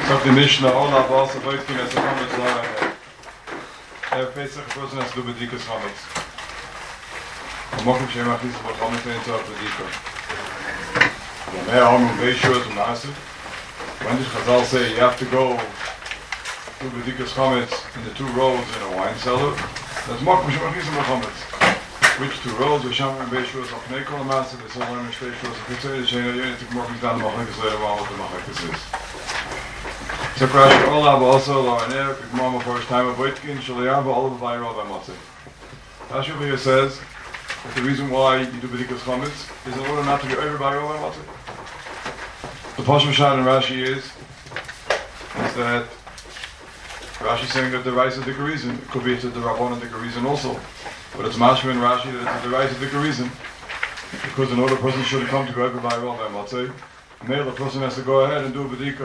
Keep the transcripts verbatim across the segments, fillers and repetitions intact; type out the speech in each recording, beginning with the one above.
Sagt die Mishnah, Ola, Basa, Voitkin, as a Chametz, Lara. Er Pesach, a person has to do Bedikas Chametz. Mokum Shem Achis, but Chametz, and so Bedika. The Mea Amru, Beishua, to Maasif. When did Chazal say you have to go to Bedikas Chametz in the two rows in a wine cellar? That's Mokum Shem Achis, but Chametz. Which two rows? Vesham and Beishua, so Pnei Kol Maasif, it's all in Beishua, so Pitzay, the Shena, you need to Mokum down the Machakas later on what the Machakas is. So Rashi Olav also La'aner Pigmama first time of Voitkin Shaliyava Olav Vayro V'Matzeh. Rashi over here says that the reason why you do Bedikas Chametz is in order not to be over Vayro V'Matzeh. The Pashim Shad in Rashi is is that Rashi is saying that the rice is the reason. It could be it's a Rabbanan the reason also, but it's Mashma in Rashi that it's the rice is the reason because in order a person should come to go over Vayro V'Matzeh, male the person has to go ahead and do a Bedika.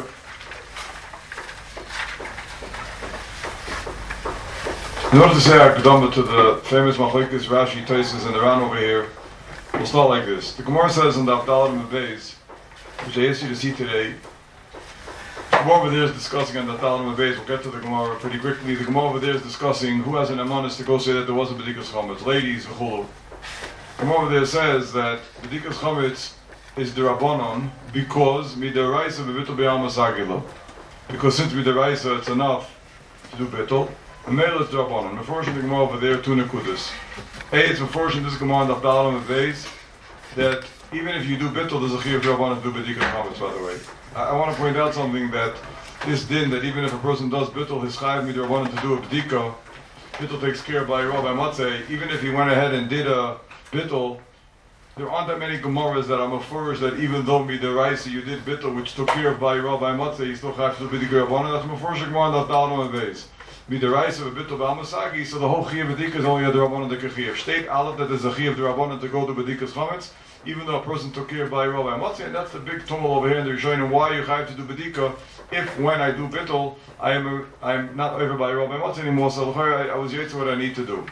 In order to say our Kedama to the famous Machlekes Rashi, Taisus, and the Ran over here, we'll start like this. The Gemara says in the Avdalah and the Beis, which I asked you to see today, the Gemara over there is discussing on the Avdalah and the Beis, we'll get to the Gemara pretty quickly. The Gemara over there is discussing who has an Amanis to go say that there was a Bedikas Chametz, ladies, V'chulu. The Gemara over there says that Bedikas Chametz is the Rabbanon because Midaraisa B'Bitol B'Yalma Sagila. Because since Midaraisa it's enough to do Bitol, the male is Rabbanon. Meforshim the Gemara over there, two Nekudas. A, it's Meforshim this Gemara in the Avdalah and the Beis, that even if you do Bittul, there's a Chiyuv Rabbanon to do Bedikas Chametz, by the way. I, I want to point out something that this din, that even if a person does Bittul, his Chayiv Mid Rabbanon to do a Bedika, Bittul takes care by Rabbi Matzeh, even if he went ahead and did a Bittul, there aren't that many Gemaras that are Mefurish that even though Midaraisa you did Bittul, which took care of by Rabbi Matzeh, you still have to do Bedikas Rabbanon. That's Mefurish Gemara in the Avdalah and the Beis. Midaraisa of a Bittul B'Almasagi, so the whole Chiyuv Bedika is only a D'Rabbanan the Chiyuv. State Aleph that there's a Chiyuv D'Rabbanan to go to Bedikas Chametz, even though a person took care of by Rabbi Matzeh, and that's the big tumult over here in the Rishonim, why you have to do Bedika if when I do Bittul, I am a, I am not over by Rabbi Matzeh anymore, so I, I was yet to what I need to do.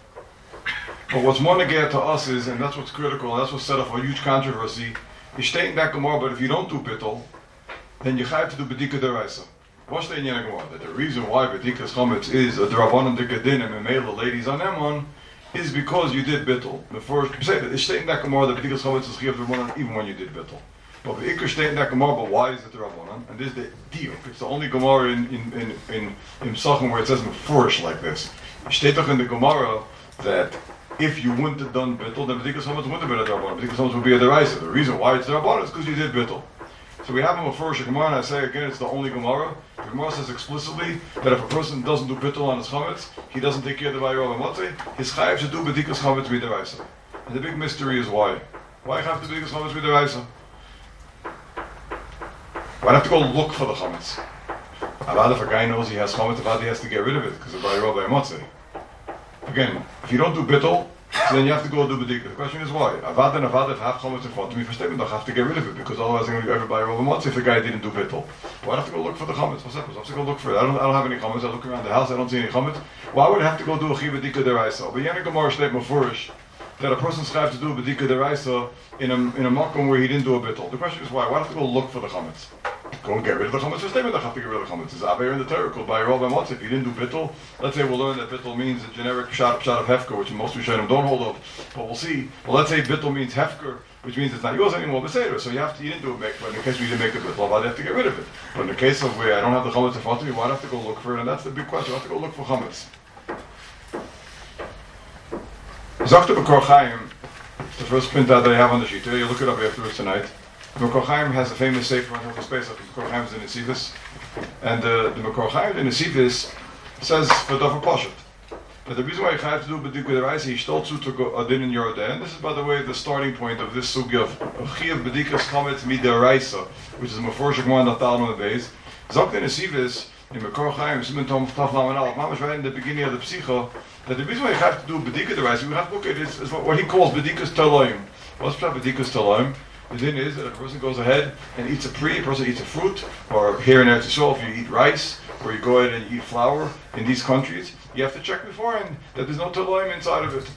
But what's more negative to us is, and that's what's critical, and that's what's set up for a huge controversy, is stating that Gemara, but if you don't do Bittul, then you have to do Bedika D'Oraisa. What's the Inyan Gemara? That the reason why Bedikas Chametz is a D'Rabbanan D'Kadinim and male ladies on them one is because you did Bittul. Before say that it's stating that Gemara that Bedikas Chametz is Chiyuv D'Rabbanan even when you did Bittul. But the Iker stating that Gemara, but why is it D'Rabbanan? And this is the deal. It's the only Gemara in in in in, in Psachim where it says Mefurish like this. It states in the Gemara that if you wouldn't have done Bittul, then Bedikas Chametz wouldn't have been a D'Rabbanan. Bedikas Chametz would be a D'Oraisa. The reason why it's D'Rabbanan is because you did Bittul. So we have a Mefurish Gemara, and I say again, it's the only Gemara. The Gemara says explicitly that if a person doesn't do Bittul on his Chametz, he doesn't take care of the Vayro V'Matzeh, his Chayiv should do Bedikas Chametz Midaraisa. And the big mystery is why. Why have to do Bedikas Chametz Midaraisa? Why have to go look for the Chametz? Avad if a guy knows he has Chametz, Avad he has to get rid of it because of Vayro V'Matzeh. Again, if you don't do Bittul, so then you have to go do Bedika. The question is why? Avad and Avad, if I have Chametz in front of me for statement, I have to get rid of it because otherwise I'm going to be everybody over Matzeh if the guy didn't do Bittul. Why do I have to go look for the Chametz? What's up? I have to go look for it. I don't, I don't have any Chametz. I look around the house, I don't see any Chametz. Why would I have to go do a Chiv Bedika D'Oraisa? But Yana Gemara state Mefurish that a person's have to do a Bedika D'Oraisa in a in a makom where he didn't do a Bittul. The question is why? Why do I have to go look for the Chametz? Go and get rid of the Chametz for statement, I have to get rid of the Chametz. It's Aver in the Torah called by Rabbi Matzeh. If you didn't do Bittul, let's say we'll learn that Bittul means a generic shot, shot of Hefker, which most Rishonim don't hold of, but we'll see. Well, let's say Bittul means Hefker, which means it's not yours anymore, but Seder. So you have to, you didn't do a make, but in the case where you didn't make the Bittul, I'd have to get rid of it. But in the case of where I don't have the Chametz in front of me, why do I have to go look for it? And that's the big question. I have to go look for Chametz. Zakta B'Kor Chaim, the first print out that I have on the sheet. You look it up afterwards tonight. The Mekor Chaim has a famous sefer on Hilchos Pesach. The Mekor Chaim is in Nesivos, and uh, the Mekor Chaim in Nesivos says for Davar Pashat that the reason why you have to do B'Dika D'Oraisa, he stole to go Adin in Yordan. This is, by the way, the starting point of this sugi of Chiyuv B'Dikas Chametz Midaraisa, which is a Mefurish Gemara in the Talmud Beis. Zok in Nesivos in Mekor Chaim, Siman Tom Taf Laman Aleph, Mamash right in the beginning of the Psicha, that the reason why you have to do B'Dika D'Oraisa, we have to look at it is what, what he calls B'Dikas Taloim. What's B'Dikas Taloim? The din is that if a person goes ahead and eats a pre, a person eats a fruit, or here in Eretz Yisrael, if you eat rice, or you go ahead and eat flour in these countries, you have to check beforehand that there's no taloim inside of it.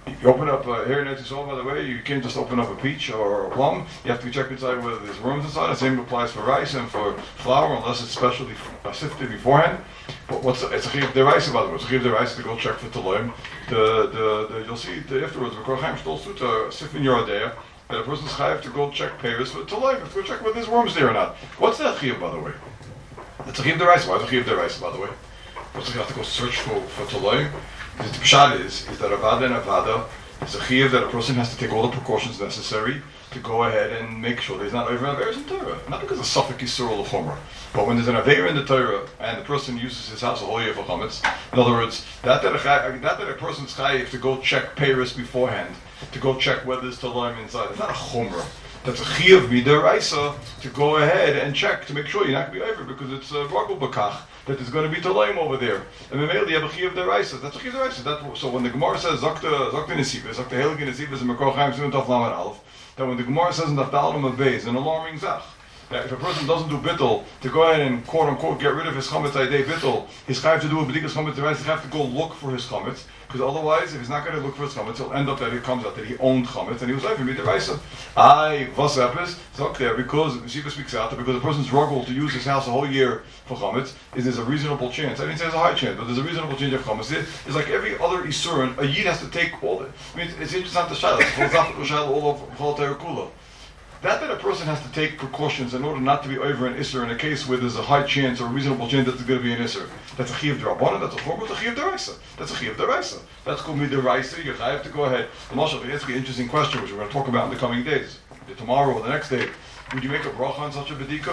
You open up uh, here in Eretz Yisrael, by the way, you can't just open up a peach or a plum. You have to check inside whether there's worms inside. The same applies for rice and for flour, unless it's specially uh, sifted beforehand. But what's the, it's a chiv deraisa, by the way. It's a chiv deraisa to go check for taloim. The, the, the, you'll see the, afterwards, the Kor Chaim stole to sif in your adea, that a person's chayiv to go check payers for taloim, to go check whether there's worms there or not. What's that chiv, by the way? It's a chiv deraisa. Why is it a chiv deraisa, by the way? What's the have to go search for, for taloim? The pshat is, is that avada and avada is a chiyuv that a person has to take all the precautions necessary to go ahead and make sure that he's not over averas in Torah. Not because of suffix yisur or l'chumrah, but when there's an avera in the Torah and the person uses his house a whole year for chametz. In other words, that that a, that that a person's chayiv to go check peiros beforehand, to go check whether there's taloim inside. It's not a chumrah. That's a chiyuv midaraisa to go ahead and check to make sure you're not going to be over because it's a ragul bakach that there's going to be taloim over there. And then you have a chiyuv deraisa. That's a chiyuv deraisa. That so when the Gemara says zakta zakta nesivas, zakta heilige nesivas and Mekor Chaim Simon Tov Lamed Aleph, that when the Gemara says in the Dalim of Beis, an alarming zach, that if a person doesn't do bittul to go ahead and quote unquote get rid of his chametz idei bittul, he's chayav to do a b'dikas chametz deraisa. He have to go look for his chametz. Because otherwise, if he's not going to look for his chametz, he'll end up that it comes out that he owned chametz and he was over me deraisa. I was epis so clear because Shiva speaks out that because the person's struggle to use his house a whole year for chametz is there's a reasonable chance. I didn't say there's a high chance, but there's a reasonable chance of chametz. It's like every other isurin, a yid has to take all the. I mean, it's interesting to shaila. It's philosophical shaila all of Chol Terakula. That that a person has to take precautions in order not to be over an isser in a case where there's a high chance or a reasonable chance that there's going to be an isser. That's a chiyuv d'rabbanan. That's a chumrah. That's a chiyuv d'raisa. That's a chiyuv d'raisa. That's called mid'raisa. You have to go ahead. The Mashal, that's an interesting question, which we're going to talk about in the coming days. Tomorrow or the next day, would you make a bracha on such a bedika?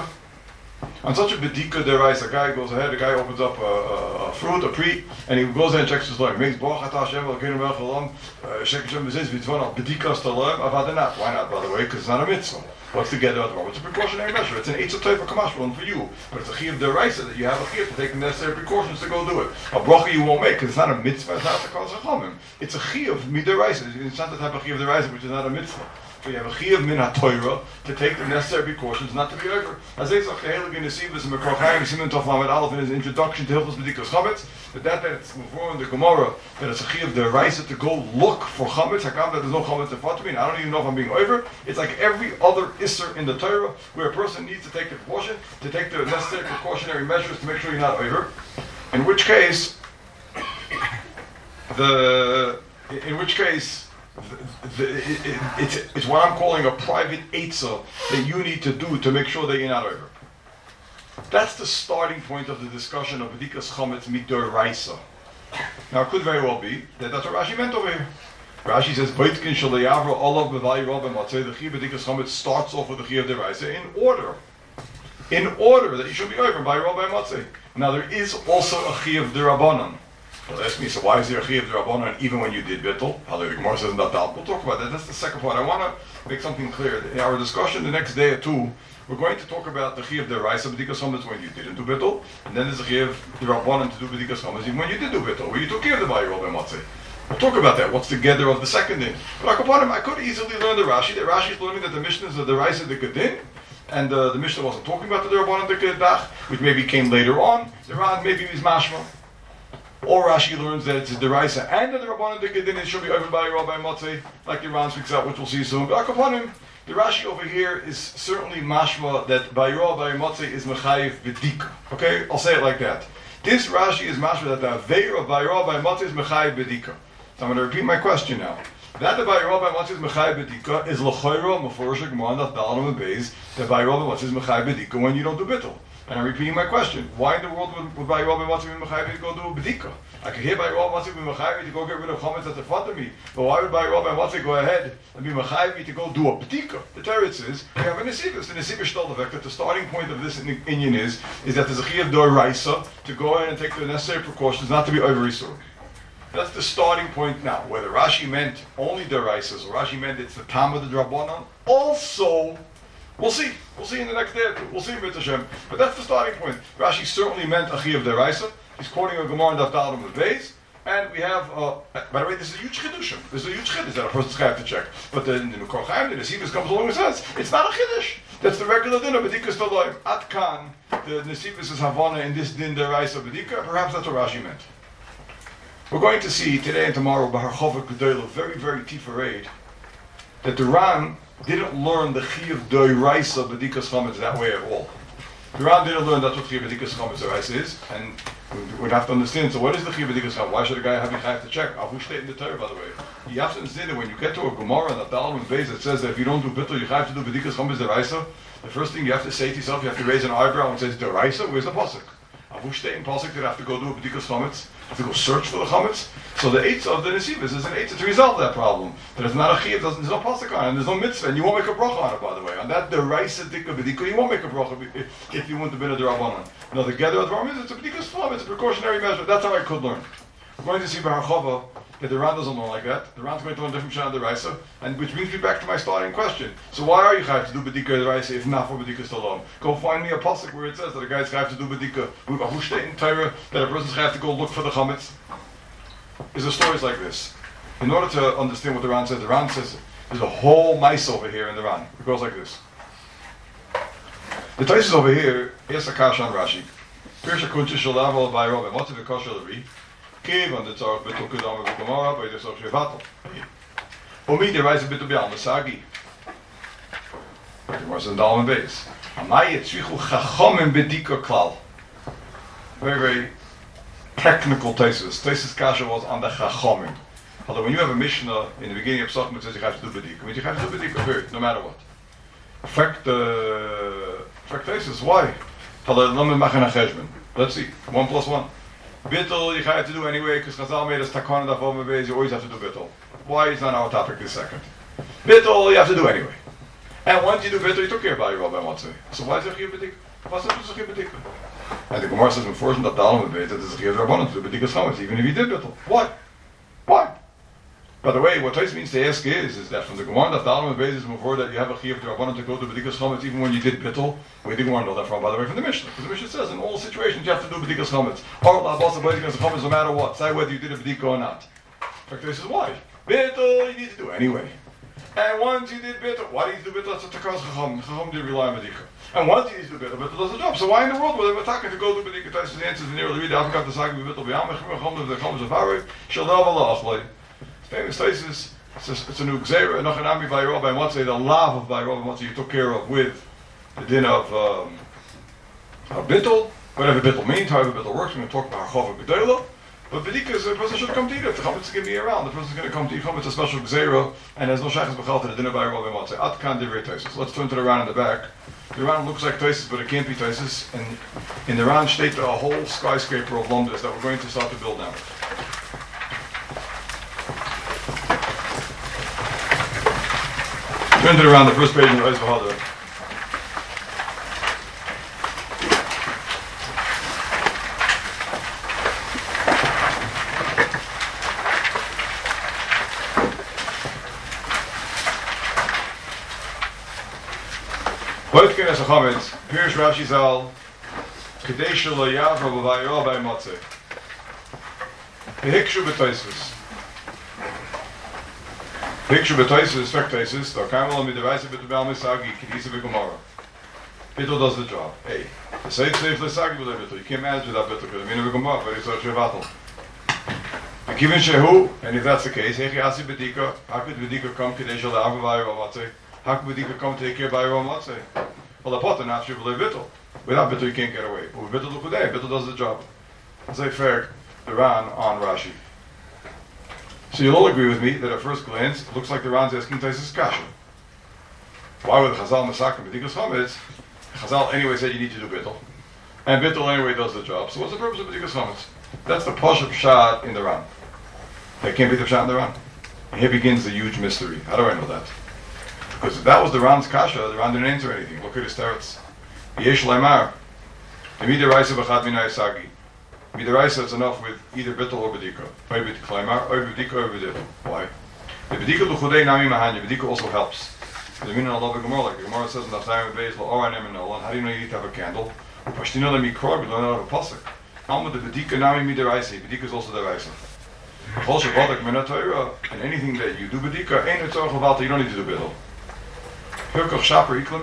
On such a bedika d'raisa, a guy goes ahead. A guy opens up a, a, a fruit, a pre, and he goes ahead and checks his life. Makes bracha Hashem Elokeinu melech haolam. Shek Hashem v'zis v'tzvon bedikas ta'loim. Avada not. Why not? By the way, because it's not a mitzvah. What's the get out? It's a precautionary measure. It's an eitzah toiv for kamashron for you, but it's a chiyuv deraisa that you have a chiyuv to take the necessary precautions to go do it. A bracha you won't make because it's not a mitzvah. It's not the kol zechamim. It's a chiyuv mideraisa. It's not the type of chiyuv deraisa which is not a mitzvah. So you have a chiyuv min haTorah to take the necessary precautions not to be over. As they say, Heilige Nesivos and Mekor Chaim Simon Tov Lamed Aleph in his introduction to Hilchos B'dikas Chametz, that that that it's before in the Gemara that it's a chiyuv deraisa to go look for chametz. Hakam that there's no chametz in front of me, and I don't even know if I'm being over. It's like every other isser in the Torah where a person needs to take the precaution, to take the necessary precautionary measures to make sure you're not over. In which case, the in which case. The, the, it, it, it's, it's what I'm calling a private eitzah that you need to do to make sure that you're not over. That's the starting point of the discussion of b'dikas chametz mid'oraisa. Now it could very well be that that's what Rashi meant over here. Rashi says, "Boitkin shalayavra olav b'vay rob b'matzei." The chiyuv b'dikas chametz starts off with the chiyuv deraisa in order, in order that you should be over by rob b'matzei. Now there is also a chiyuv derabanan. Well, ask me, so why is there a chiyuv d'rabbanan even when you did bittul? How the Gemara says in that doubt. We'll talk about that. That's the second part. I want to make something clear. In our discussion the next day or two, we're going to talk about the chiyuv d'raisa b'dikas chametz when you didn't do bittul, and then there's a chiyuv d'rabbanan to do b'dikas chametz even when you did do bittul, where you took care of the bayirol b'matzeh. We'll talk about that. What's the gather of the second din? But I could easily learn the Rashi. That Rashi is learning that the Mishnah is the d'raisa the kedin, and uh, the Mishnah wasn't talking about the d'rabbanan the kedach, which maybe came later on. The Ran maybe is mashma. Or Rashi learns that it's a deraisa and the Rabbanan the Kedin it should be over by Rabbi Matzeh, like the Ran speaks out, which we'll see soon. But upon him, the Rashi over here is certainly mashma that by Rabbi Matzeh is mechayiv b'dika. Okay, I'll say it like that. This Rashi is mashma that the Aveira of by Rabbi Matzeh is mechayiv b'dika. So I'm going to repeat my question now. That the by Rabbi Matzeh is mechayiv b'dika is l'choira mefurish Gemara that Dalam and Beis that by Rabbi Matzeh is mechayiv b'dika when you don't do bittul. And I'm repeating my question. Why in the world would, would Bayi Rabbi Matzeh be Mechayiv to go do a B'dika? I could hear Bayi Rabbi Matzeh be Mechayiv to go get rid of chametz at the front of me. But why would Bayi Rabbi Matzeh go ahead and be Mechayiv to go do a B'dika? The Torah says, we have a Nesivus. The Nesivus told the that the starting point of this inyan is, is that there's a Chiyuv d'oraisa to go ahead and take the necessary precautions not to be over-isur. That's the starting point now. Whether Rashi meant only d'oraisas or Rashi meant it's the Tam of the Drabanan, also we'll see. We'll see in the next day or two. We'll see B'et Hashem. But that's the starting point. Rashi certainly meant a chiyuv d'oraisa. He's quoting a Gemara in Daf Dalet of Beis. And we have, uh, by the way, this is a huge chiddush. This is a huge chiddush that a person's going to have to check. But then the Mekor Chaim, the Nesivos comes along and says, it's not a chiddush. That's the regular din of B'dikas Taloim. At Kan, the Nesivos is Havana in this din d'oraisa B'dika. Perhaps that's what Rashi meant. We're going to see today and tomorrow, B'harchova Gedola, very, very tifarade, that the Ran didn't learn the Chiyuv Doiraisa B'dikas Chametz that way at all. The Ran didn't learn that's what Chiyuv B'dikas Chametz Doiraisa is, and we'd have to understand, so what is the Chiyuv B'dikas Chametz? Why should a guy have Yichayv to check? Avu state in the Torah, by the way. You have to understand that when you get to a Gemara and a Dalam and Beis that says that if you don't do Bittul, you have to do B'dikas Chametz Doiraisa, the first thing you have to say to yourself, you have to raise an eyebrow and say, Doiraisa, where's the Pasuk? Avu state in Pasuk, you'd have to go do a B'dikas Chametz, have to go search for the chametz. So the eitzah of the nesivas is an eitzah to resolve that problem. But it's not a chiyuv, there's no pasuk on it, and there's no mitzvah, and you won't make a bracha on it, by the way. On that deraisa dika b'dika, you won't make a bracha if, if you want to be a derabanan. No, the gather of the Rambam is it's a b'dikas flam, it's a precautionary measure. That's how I could learn. We're going to see B'harchova that the Ran doesn't learn like that. The Ran's going to learn different shana deraisa, and which brings me back to my starting question. So why are you chayv to do b'dika deraisa if not for b'dikas talom? Go find me a pasuk where it says that a guy's chayv to do b'dika. With a hushte in Torah that a person's chayv to go look for the chametz. Is the stories like this. In order to understand what the Ran says, the Ran says there's a whole mice over here in the Ran. It goes like this. The Taisus over here, here's a kash on Rashi. Pirsha kuncha shalav by Robin. What's the kash of the Ri? Kiv on the tzarach bitul kudam of Gemara by the Sof Shevatel. Umi the rise a bitul bial masagi. The Gemara says in Dalman base. Amay yitzrichu chachomim bedika klal. Very, very technical Taisus. Taisus kasha was on the chachomim. Although when you have a Mishnah in the beginning of Psachim, it says you have to do bedika. I mean, you have to do bedika, period, no matter what. Fact, uh, fact Taisus, why? Let's see, one plus one. Bittul, you have to do anyway, because Chazal made us takana daf over beis, you always have to do bittul. Why is not our topic this second? Bittul, you have to do anyway. And once you do bittul, you took care of your Rabbi Motzei. So why is it chiyuv bedika? What's the chiyuv bedika? And the Gemara says, before that Dalam beis, that there's a chiyuv rabbanon to do bedikas chametz, even if you did bittul. Why? Why? By the way, what Tais means to ask is, is that from the Gemara that Dalam beis is before that you have a chiyuv to rabbanon to go to bedikas chametz, even when you did bittul. We didn't want to know that from, by the way, from the Mishnah. Because the Mishnah says in all situations you have to do bedikas chametz. Or la basa bedikas chametz no matter what. Say whether you did a bedika or not. In fact, this is why. Bittul you need to do anyway. And once you did bittul, why do you do bittul? That's a takas chacham. Chacham didn't rely on bedika. And once you need to do bittul, bittul does the job. So why in the world were they talking to go to bedika? Tais the answer is in the early read. I've got the sagi bittul b'yam mechim chacham the chacham zavarei shel dav Allah achlei. Famous Taisus. It's a, it's a new gzeira. Nachanami by Rabbi Motzei, the lav of by Rabbi Motzei you took care of with the din of um, of bittul. Whatever bittul means, however bittul works. We're going to talk about Harchova Gedola. But B'dika, the person should come to eat. If the chametz is going to be around, the person is going to come to eat chametz, a special gzeira, and there's no shaychus b'chal to the dinner by Rabbi Motzei. At kan divrei Taisus. Let's turn to the Ran in the back. The Ran looks like Taisus, but it can't be Taisus. And in the Ran state a whole skyscraper of lumdas that we're going to start to build now. Turn to the Ran, the first page in the Ois V'Hadar. Boitkin es a chametz, Pirush Rashi Zal, Kadesh lo yavra b'vayro by Motzei. Hikshu b'Taisus. Hikshu b'Taisus, fact Taisus, the Kamal midraisa b'Tubal Misagi, Kedisa b'Gomara. Bittul does the job. Hey, the safe safe l'Sagi b'Lei Bittul. You can't manage without Bittul, because the Mina b'Gomara, but it's such a battle. Given Shehu, and if that's the case, Hechi Asi b'Dika, how could b'Dika come Kadesh lo yavra b'vayro Motzei? How can B'dika come take care by Rom Motzei? Well, the potter not sure b'lei bittul. Without bittul you can't get away. But with bittul l'chudei, bittul does the job. Let's say fair, the Ran on Rashi. So you'll all agree with me that at first glance it looks like the Ran's asking Taisus kasha. Why would the Chazal masakin B'dika's chametz? Chazal anyway said you need to do bittul, and bittul anyway does the job. So what's the purpose of B'dika's chametz? That's the pashup shot in the Ran. That can't be the shot in the Ran. And here begins the huge mystery. How do I know that? Because if that was the Ran's kasha, the Ran didn't answer anything. Look at his teretz. Yesh leimar. Midiraisa b'chad minay sagi. Midiraisa, it's enough with either bittul or bedika. Or b'dik leimar, or b'dika or b'dika. Why? The b'dika l'chudei nami mahanya. B'dika also helps. The meaning of the Gemara, like the Gemara says in the Chayim Beis la'oranim and Nolan. How do you know you need to have a candle? Pashtina le'mikror, we don't have a pasuk. Alma the b'dika nami midiraisa. B'dika is also the raisa. And anything that you do b'dika, ain't it's all you don't need to do bittul. Therefore,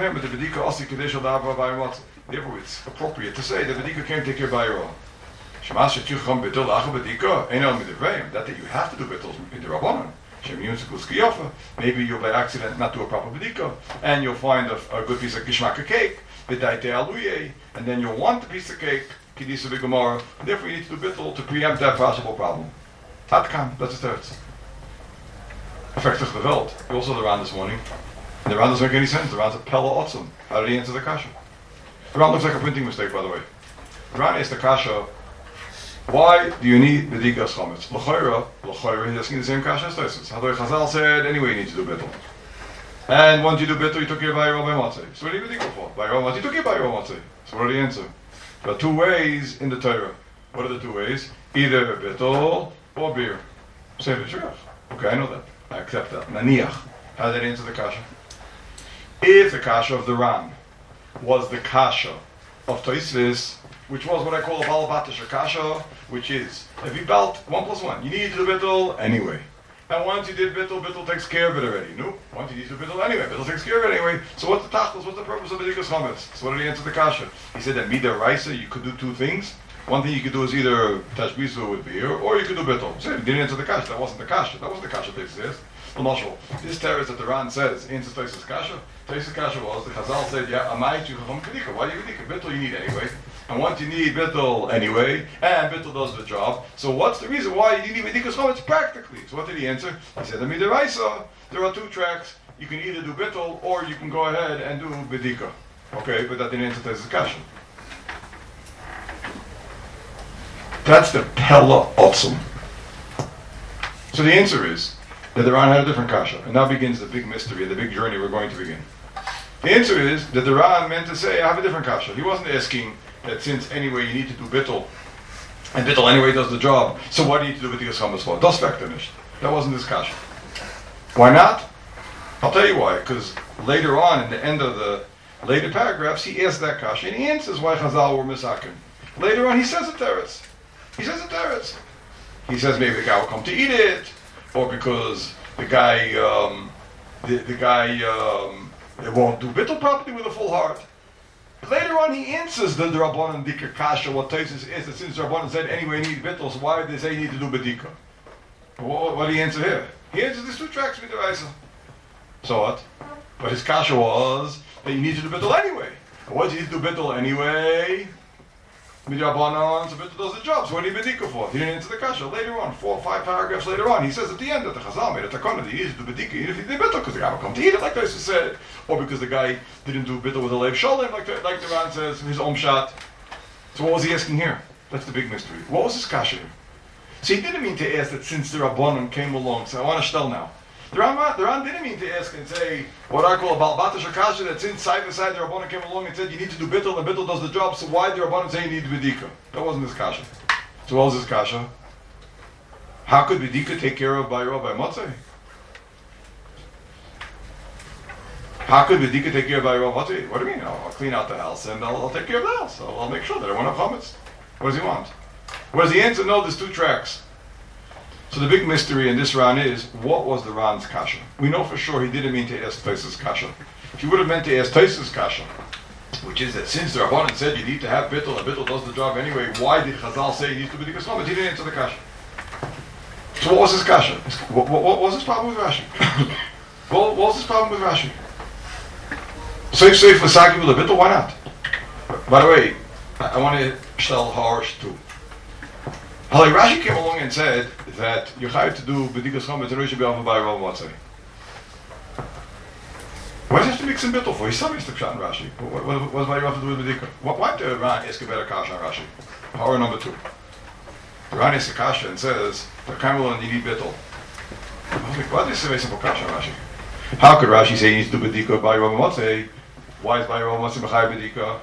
it's appropriate to say that B'dika can't take care by your own. Shemash Yucham Bittul Acha Bedika, Einel Midivrayim, that you have to do Bittul in the Rabbanon. Maybe you'll by accident not do a proper bedika, and you'll find a, a good piece of kishmaka cake, and then you'll want the piece of cake, kidisa b'gemara, and therefore you need to do bittul to preempt that possible problem. Tatkan, that's the third. Effective the Welt. You also the Ran this morning. And the Ran doesn't make any sense. The Ran's a Pella Otzum. How did he answer the kasha? The Ran looks like a printing mistake, by the way. The Ran asked the kasha, why do you need Bedikas Chometz? L'choira, l'choira, he's asking the same kasha as Tosis. Hadoi Chazal said, anyway you need to do bittul. And once you do bittul, you took your Bayro by Motzei. So what do you Bedika for? Bayro Motzei, you took your Bayro Motzei. So what are the answer? There are two ways in the Torah. What are the two ways? Either bittul or beer. Say the truth. Okay, I know that. I accept that. Naniach. How did that answer the kasha? If the kasha of the Ran was the kasha of Toisvis, which was what I call a balabatish kasha, which is, if you belt one plus one, you need to do bittul anyway. And once you did bittul, bittul takes care of it already. No, once you need to do bittul anyway, bittul takes care of it anyway. So what's the tachlis? What's the purpose of Bedikas Chometz? So what did he answer the kasha? He said that mida raisa, you could do two things. One thing you could do is either tashbizu with beer, or you could do bittul. So he didn't answer the kasha. That wasn't the kasha. That wasn't the kasha that exists. Well, this terrorist that the Ran says answers Tosis kasha. Tosis kasha was the Chazal said, "Yeah, amayit you chacham kedika. Why do you kedika? Bittul you need anyway, and once you need bittul anyway, and bittul does the job. So what's the reason why you need bedikas chometz practically?" So what did he answer? He said, "Midiraisa, there are two tracks. You can either do bittul or you can go ahead and do bedika." Okay, but that didn't answer Tosis kasha. That's the Pella Otzum. So the answer is that the Ran had a different kasha, and now begins the big mystery and the big journey we're going to begin. The answer is that the Ran meant to say, I have a different kasha. He wasn't asking that since anyway you need to do bittul, and bittul anyway does the job, so what do you need to do with the Yischamas for? Das finished. That wasn't his kasha. Why not? I'll tell you why, because later on in the end of the later paragraphs, he asks that kasha, and he answers why Chazal were misakim. Later on, he says a teretz. He says a teretz. He says maybe the guy will come to eat it, or because the guy, um, the, the guy um, won't do bittul properly with a full heart. Later on, he answers the Rabbanan Dika Kasha, what Tosis is, that since Rabbanan said anyway you need bittul, so why did they say you need to do bedika? What, what did he answer here? He answers these two tracks with the Raisa. So what? But his Kasha was that you need to do bittul anyway. And what do you need to do bittul anyway? Midrabanan, so bittul does the job. So what did he bedika for? He didn't answer the kasha. Later on, four or five paragraphs later on, he says at the end that the Chazal made a takana that he needed to do bedika even if he did bittul because the guy would come to eat it, like Tosis said, or because the guy didn't do bittul with a lev shalom, like the, like the Ran says, his om shot. So what was he asking here? That's the big mystery. What was his kasha here? So he didn't mean to ask that since the Rabbanon came along, so I want to shtel now. The Ran, the Ran didn't mean to ask and say what I call a balbatish kasha that since side by side the Rabbanon came along and said you need to do bittul and bittul does the job, so why did the Rabbanon say you need bedika? That wasn't his kasha. So what was his kasha? How could bedika take care of by Rabbi Motzei? How could bedika take care of by Rabbi Motzei? What do you mean? I'll, I'll clean out the house and I'll, I'll take care of the house. I'll, I'll make sure that I won't have chametz. What does he want? What does the answer? No, there's two tracks. So the big mystery in this Ran is, what was the Ran's kasha? We know for sure he didn't mean to ask Tosis kasha. If he would have meant to ask Tosis kasha, which is that since the Rabbanan said you need to have bittul and bittul does the job anyway, why did Chazal say you need to be bedikas chometz? He didn't answer the kasha. So what was his kasha? What, what, what was his problem with Rashi? what, what was his problem with Rashi? Safe, safe, Lasagi with a bittul, why not? By the way, I, I want to shtel harsh too. Like Rashi came along and said that you have to do bedikas chometz and you should be offered by Rav Motzei. Why does he have to mix in bittul for? He's something to shot in Rashi. What, what, what's my Rav to do with bedika? Why did Ran ask a better kasha on Rashi? Horror number two. Ran asks a kasha and says, "The kamelon you need bittul." Why did he say simple kasha on Rashi? How could Rashi say he needs to do bedika by Rav Motzei? Why is by Rav Motzei b'chay bedika?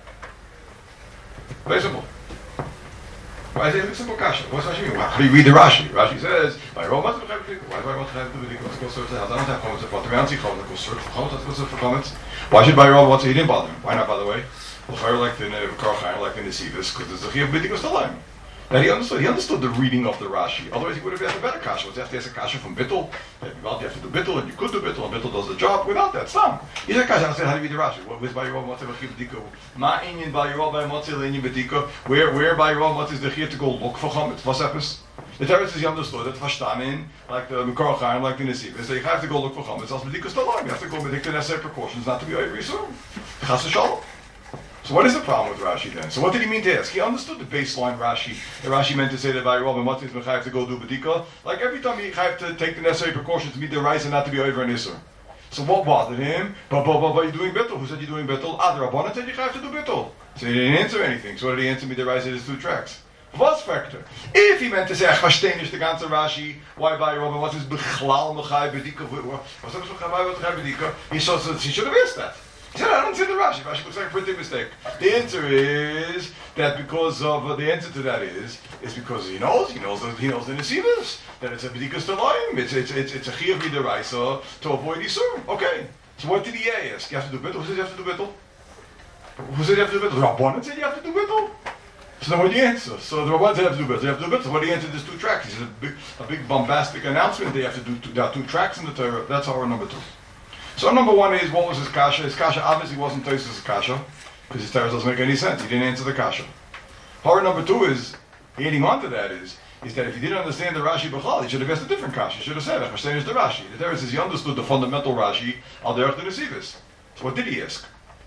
Very simple. Why is it a simple kasha? What's Rashi mean? How do you read the Rashi? Rashi says, by Rav Motzei b'chay bedika. Why is by Rav Motzei b'chay bedika? Let's go search the house. I don't have comments about the I don't see comments. Let's go search for comments. Let's go search for comments. Why should by Rav Motzei? He didn't bother him. Why not, by the way? Well, if I like the Karchaim, like the Nesivis, because there's a chiyuv b'dika still on. That he understood. He understood the reading of the Rashi. Otherwise, he would have asked a better kasha. Was have to ask a kasha from Bittul. You have to do Bittul, and you could do Bittul, and Bittul does the job. Without that, Stam. He said, kasha, I said, how do you read the Rashi? What was by your Motzei B'Chiv B'Dika? Ma inyan by your by Motzei L'inyan B'Dika? Where, where by your Motzei is the Chiv to go look for Chametz? What's happens? The Teretz is he understood that Vashtanin, like the Mikor Chaim, like the Nesivos, they have to go look for Chametz. Else B'Dika is still alive. You have to go B'Dika the necessary precautions not to be over soon. Chas v'Shalom. So what is the problem with Rashi then? So what did he mean to ask? He understood the baseline Rashi. The Rashi meant to say that Vayirov and Motzei is Mechayev to go do B'Dika. Like every time he have to take the necessary precautions to meet the rice and not to be over an Isser. So what bothered him? But, but, but, but you're doing Bittul. Who said you're doing Bittul? Ah, the Rabbanan said you have to do Bittul. So he didn't answer anything. So what did he answer me? The rice is two tracks. Was factor. If he meant to say, Ach, verstehe nicht the ganze Rashi, why Vayirov and Motzei is Bechlal Mechayev B'Dika? What's up with Mechayev B'Dika? He should have asked that. He said, I don't see the Rashi. Rashi looks like a printing mistake. The answer is that because of uh, the answer to that is is because he knows he knows that he knows the Nesivos that it's a b'dikas talayim. It's it's it's it's a chiyuv midaraisa to avoid isur. Okay. So what did he ask? You have to do bittul. Who said you have to do bittul? Who said you have to do bittul? The Rabbanan said you have to do bittul. So then what do you answer? So the Rabbanan said you have to do bittul. You have to do bittul. So what do you answer? There's two tracks. He said a big a big bombastic announcement. They have to do two, there are two tracks in the Torah. That's our number two. So number one is, what was his kasha? His kasha obviously wasn't Tosfos' kasha, because his Torah doesn't make any sense. He didn't answer the kasha. Horror number two is, adding on to that is, is that if he didn't understand the Rashi B'chal, he should have asked a different kasha. He should have said, I understand the Rashi. The Torah says he understood the fundamental Rashi, al derech the Nesivos. So what did he ask?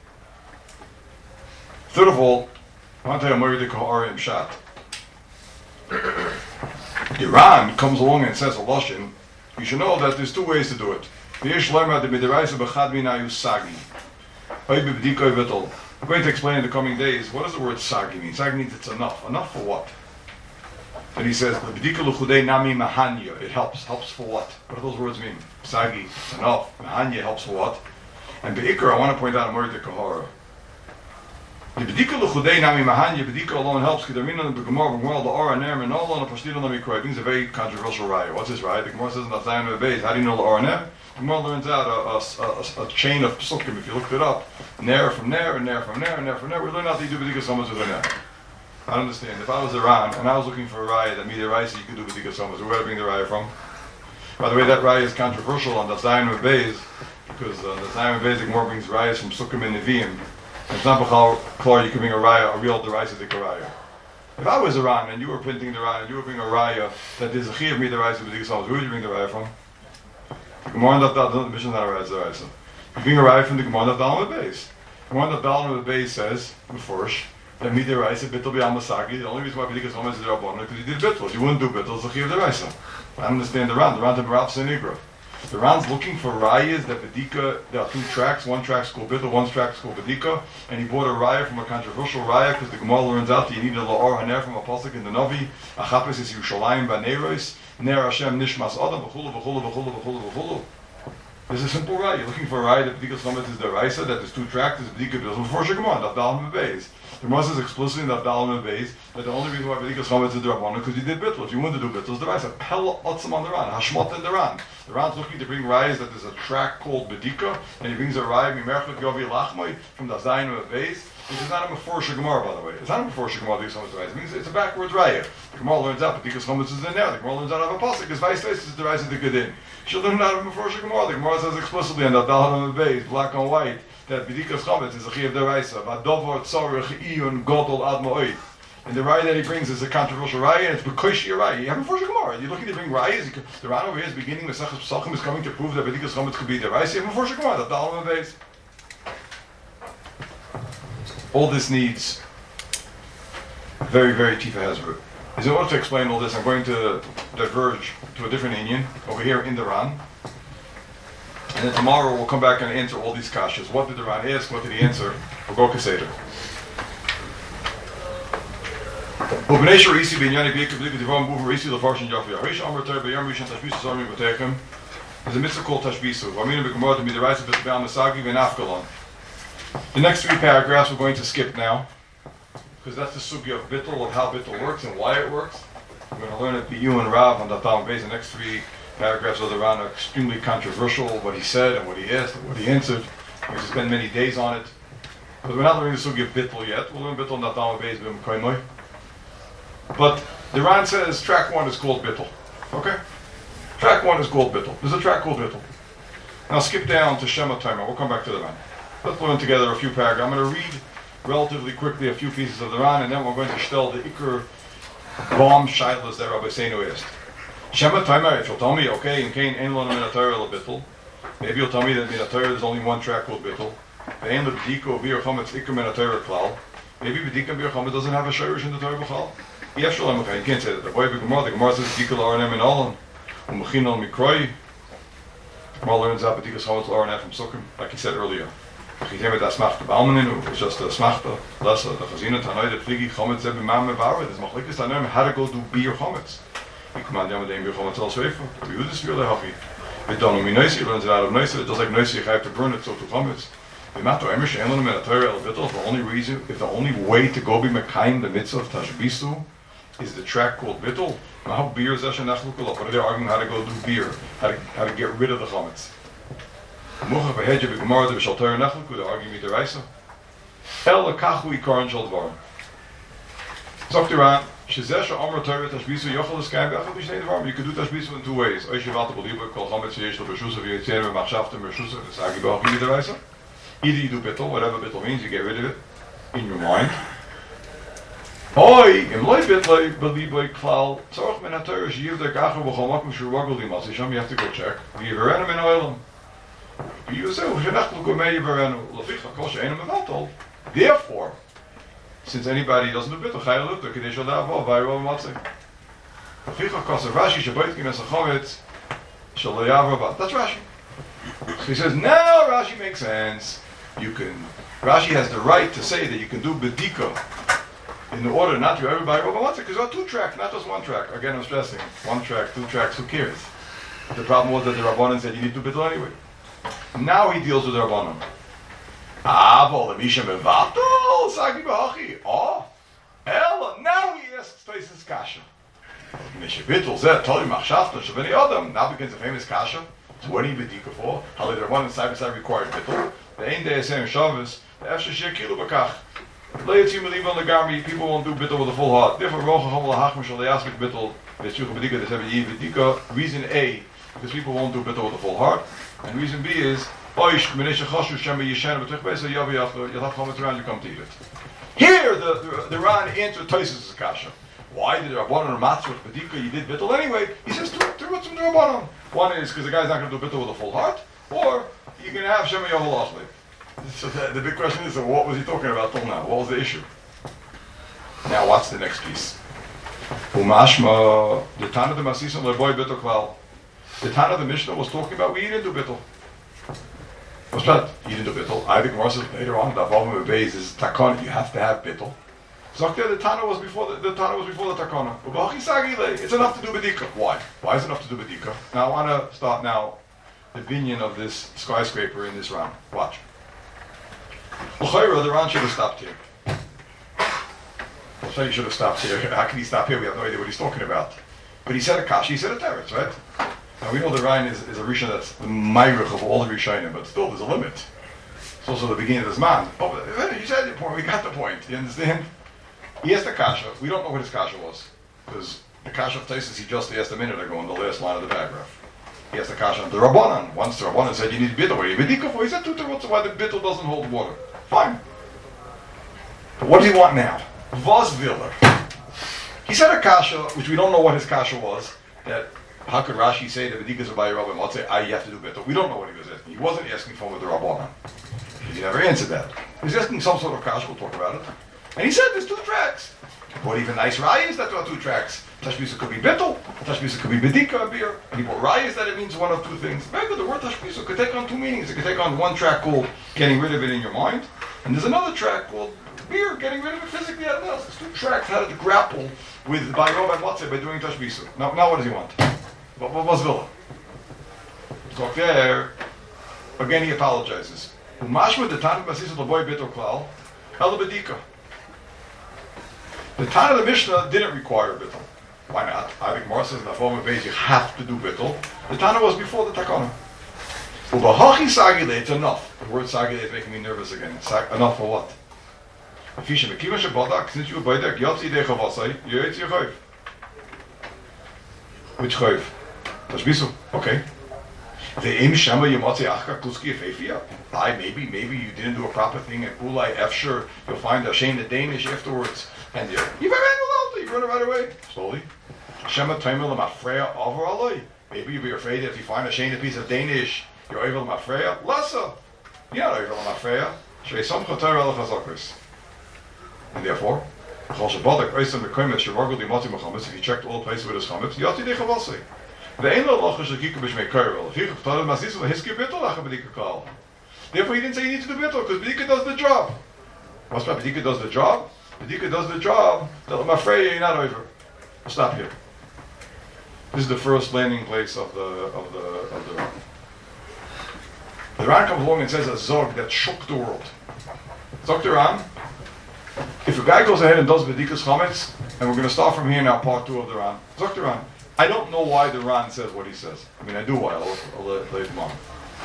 Third of all, I want to tell you a Moed Ka'arim Shat. Iran comes along and says a Lashon. You should know that there's two ways to do it. I'm going to explain in the coming days, what does the word sagi mean? Sagi means it's enough. Enough for what? And he says, it helps. Helps for what? What do those words mean? Sagi, it's enough. Mahanya helps for what? And Be'ikr, I want to point out a word to Kahara. The B'dika l'chudei nami mahanya, B'dika alone helps, Kedarmin on the Gemara, Gemara, the Ora, Ner, and all on the Pashtil on the Mikroy. It's a very controversial raya. What's this raya? The Gemara says in the Zayin of Beis, how do you know the Ora, Ner? The Gemara learns out a, a, a, a chain of psukim. If you looked it up, Ner from Ner, and Ner from Ner, and Ner from Ner, we learn out that you do B'dika Somas with a Ner. I don't understand. If I was Iran, and I was looking for a raya that made a raya so you could do B'dika Somas, where would I bring the raya from? By the way, that raya is controversial on the Zayin of Beis, because uh, the Zayin of Beis, the Gemara brings rayas from Sukkim and Nevi'im. It's not clear you can bring a raya, a real derisive raya. If I was Iran and you were printing the raya and you were bringing a raya that there's a chiyuv me derisive with the where would you bring the raya from? The Gemara and the mission not a raya derisive. You bring a raya from the Gemara and the Dalma base. The Gemara and the Dalma base says, first, that me derisive bittul be almasagi. The only reason why B'dikas Omer is the Rabbanan because you did bittul. You wouldn't do bittul, it's a chiyuv derisive. I understand the Ran. The Ran to Barav Senigra. The Ran's looking for rayas that B'dika, there are two tracks, one track's called Bittul, one track's called B'dika, and he bought a raya from a controversial raya because the Gemara learns out that you need a la'or haner from a pasuk in the Navi, Achapes is Yerushalayim ba'neiros, ner Hashem nishmas adam, v'chulu, v'chulu, v'chulu, v'chulu, v'chulu. There's a simple raya. You're looking for a raya that B'dika's Chometz is the raisa, that there's two tracks, there's B'dika, there's before Shemon, that Dalam Beis. The Gemara says explicitly in that Dalam Beis that the only reason why B'dika's Chometz is the Rabbanan because you did Bittul. If you wanted to do Bittul, it's the raisa. Pel otzam on the Ran, Hashmot in the Ran. The Ran's looking to bring rayas that there's a track called B'dika, and he brings a raya Mimerchuk Yovi Lachmoi from the Zayin of Beis, which is not a Meforsh Gemara, by the way. It's not a Meforsh Gemara, B'dika's Chometz raya. It means it's a backwards raya. The Gemara learns out B'dika's Chometz is in there. The Gemara learns out of a pasuk because Vice is the raisa of the Gedin. She learned out of Meforsh Gemara. The Gemara says explicitly in the Dalam Beis, black and white, that B'dika's Chometz is a chiyuv deraisa. V'adovar tzorich iyun godol ad moed. And the raya that he brings is a controversial raya, and it's because you're raya. You have a Meforsh Gemara. You're looking to bring rayas. The Ran over here is beginning with Sechus Pesachim is coming to prove that B'dika's Chometz could be deraisa. You have a Meforsh Gemara. The Dalam Beis. All this needs very, very Tifa Hezbollah. In order to explain all this, I'm going to diverge to a different Indian over here in the Ran. And then tomorrow we'll come back and answer all these kashas. What did the Ran ask? What did he answer? We'll go Keseder. There's a mitzvah called Tashbisu. The next three paragraphs we're going to skip now, because that's the sugya of Bittul, of how Bittul works and why it works. We're going to learn it you and Rav on the Talmud Beis. The next three paragraphs of the Ran are extremely controversial, what he said and what he asked and what he answered. We're going to spend many days on it. But we're not learning the sugya of Bittul yet. We'll learn Bittul on the Talmud Beis. But The Ran says track one is called Bittul. Okay? Track one is called Bittul. There's a track called Bittul. Now skip down to Shema Taima. We'll come back to the Ran. Let's learn together a few paragraphs. I'm going to read relatively quickly a few pieces of the Ran, and then we're going to shtel the Iker bomb shaylas that Rabbi Seinu asked. Shema Taima, if you'll tell me, okay, in Kain Ein Lon Min HaTorah Ela Bittul, maybe you'll tell me that Min HaTorah there's only one track called Bittul. Ve'en lebediko v'ir chometz Iker Min HaTorah Klal. Maybe bedika v'ir chometz doesn't have a shayrish in the Torah B'chal. Yef Shalom, okay, you can't say that. The boy Gemara, the Gemara says bedika l'Aronem in Olam, u'mechin al mikroi. Gemara learns out bedika chometz l'Aronem from Sukkim, like he said earlier. Chiteme das smachta b'almaninu, it's just a smachta, less a chazina tanoi that pligi chometz zeh b'mam mevarer. There's machlekes tanoim how to go do beer chometz. You command yam adeim beer chometz al shreifa. We would just feel the happy. We don't know me noisy, learns it out of noisy. It does like noisy, you have to burn it so to chometz. The matter emish ein lanu min HaTorah el bittul. The only reason, if the only way to go be mekayim the mitzvah of tashbisu is the track called bittul. How beer zeh shenachlu kulach? What are they arguing how to go do beer? How to how to get rid of the chometz? Mucha v'hedja v'gemara de v'shal Torah nachlu kuda argue mi deraisa. El lekachu ikaron shal dvarim. Sagt the Ran, shezeh she'amar Torah tashbisu yochel l'skayim v'achal b'shnei dvarim. You could do tashbisu in two ways. Oy shevalta b'liba kol chometz yesh lo b'shusa v'yetzein v'machshavta v'shusa v'sagi b'achal mi deraisa. Either you do bittul, whatever bittul means, you get rid of it in your mind. Oy, im loy bitloy b'liboy klal tzorach min HaTorah sheyiv dekachu b'chol makom shurwagul limas. Sham you have to go check. V'yiverenem in oilam. Therefore, since anybody doesn't do bittul, chayil lukta kadesh al da'avo v'ayro v'matzei. That's Rashi. So he says, now Rashi makes sense. You can, Rashi has the right to say that you can do bedika in order not to everybody over matzei, because there are two tracks, not just one track. Again, I'm stressing, one track, two tracks, who cares? The problem was that the Rabbanan said you need to do bittul anyway. Now he deals with the Rabbanon. Ah, but the Misha Mevatel, Sagi B'Achi. Oh, Ella. Now he asks Taisus Kasha. Misha Bittel said, Toli Machshavta, Shaveni Adam. Now begins the famous Kasha. So what are you Bedika for? How the Rabbanon side by side required Bittel. The Ein Day Esem Shabbos, the Efshe Shekilu B'Kach. Le'etzim Eliva on the Garmi, people won't do Bittel with a full heart. Therefore, Rocha Chomal HaHachmashal, they ask me Bittel, V'Shucha Bedika, they say Bedika. Reason A, because people won't do Bittel with a full heart. And reason B is, you'll have chometz around, you come to eat it. Here, the, the, the Ran answered Taisus' kasha. Why did the Rabbanon Matzvah Bedika, you did Bittul anyway? He says, two roots from the Rabbanon. One is because the guy's not going to do Bittul with a full heart, or you can have Shema Yovel Asli. So the, the big question is, so what was he talking about till now? What was the issue? Now, what's the next piece? Umashma, the Tana de Masisim Leboy Bittul Klal. The Tana, the Mishnah, was talking about we didn't do bittul. What's that? You didn't do bittul. I think Gemara says later on that Vavam Beis is takana. You have to have bittul. Zakter, the Tana was before the, the Tana was before the takana. It's enough to do bedika. Why? Why is it enough to do bedika? Now I want to start now the binyan of this skyscraper in this round. Watch. L'chayra, the round should have stopped here. I'll say he should have stopped here. How can he stop here? We have no idea what he's talking about. But he said a kashi, he said a teretz, right? Now we know the Ryan is, is a Rishon that's the Mayrich of all the Rishonim, but still there's a limit. It's also the beginning of this man. Oh, you said your point, we got the point, you understand? He asked the kasha, we don't know what his kasha was, because the kasha of Taisus he just asked a minute ago in the last line of the paragraph. He asked the kasha of the Rabbanan. Once the Rabbanan said you need bittul, what are you bedika for? He said two terutzim why the bittul doesn't hold water. Fine. But what does he want now? Vos Viller. He said a kasha, which we don't know what his kasha was, that how could Rashi say that Bedikas are by your Rabbanan? Let's say, ah, you have to do bittul. We don't know what he was asking. He wasn't asking for with the Rabbanan. He never answered that. He was asking some sort of kasha, we'll talk about it. And he said there's two tracks. What even nice rayas that there are two tracks. Tashbisa could be bittul, Tashbisa could be bedika, a beer. And he brought rayas that it means one of two things. Maybe the word Tashbisa could take on two meanings. It could take on one track called getting rid of it in your mind, and there's another track called beer, getting rid of it physically out of us. There's two tracks how to grapple with by Rob and Matzeh by doing Tashbisa. Now, now what does he want? What, what was Villa? So there, again he apologizes. Umashma the Tana Basis of the boy Bittul Klal, Ela Bedika. The Tana of the Mishnah didn't require bittul. Why not? I think Mar says in the form of base you have to do bittul. The Tana was before the Takana. Ubahachi sagile, it's enough. The word sagile is making me nervous again. Sag, enough for what? Since you Baidak, Yotzi Dechavasai, Yoetzi Yechav. Which chayv? Tashbisu. Okay. The im shema yemotzi achka kuski efefia. Aye, maybe, maybe you didn't do a proper thing, and ulai efsher, you'll find a shame the Danish afterwards, and you you you run it right away. Slowly. Shema taimel mafreya over aloi. Maybe you'll be afraid that if you find a shame a piece of Danish, you're able to mafreya. Lessa. You're not able to mafreya. Shrei some chatar ala chazakris. And therefore, if you checked all the places with his chametz, you have to do chavasi. Therefore, he didn't say you need to do bittul, because Bedika does the job. What's that? Bedika does the job? Bedika does the job. I'm afraid you're not over. I'll stop here. This is the first landing place of the of the of the Ran. The Ran comes along and says a zog that shook the world. Zog the Ran. If a guy goes ahead and does Bedika's chametz, and we're going to start from here now, part two of the Ran. Zog the Ran. I don't know why the Ran says what he says. I mean, I do why. I'll, I'll lay it on.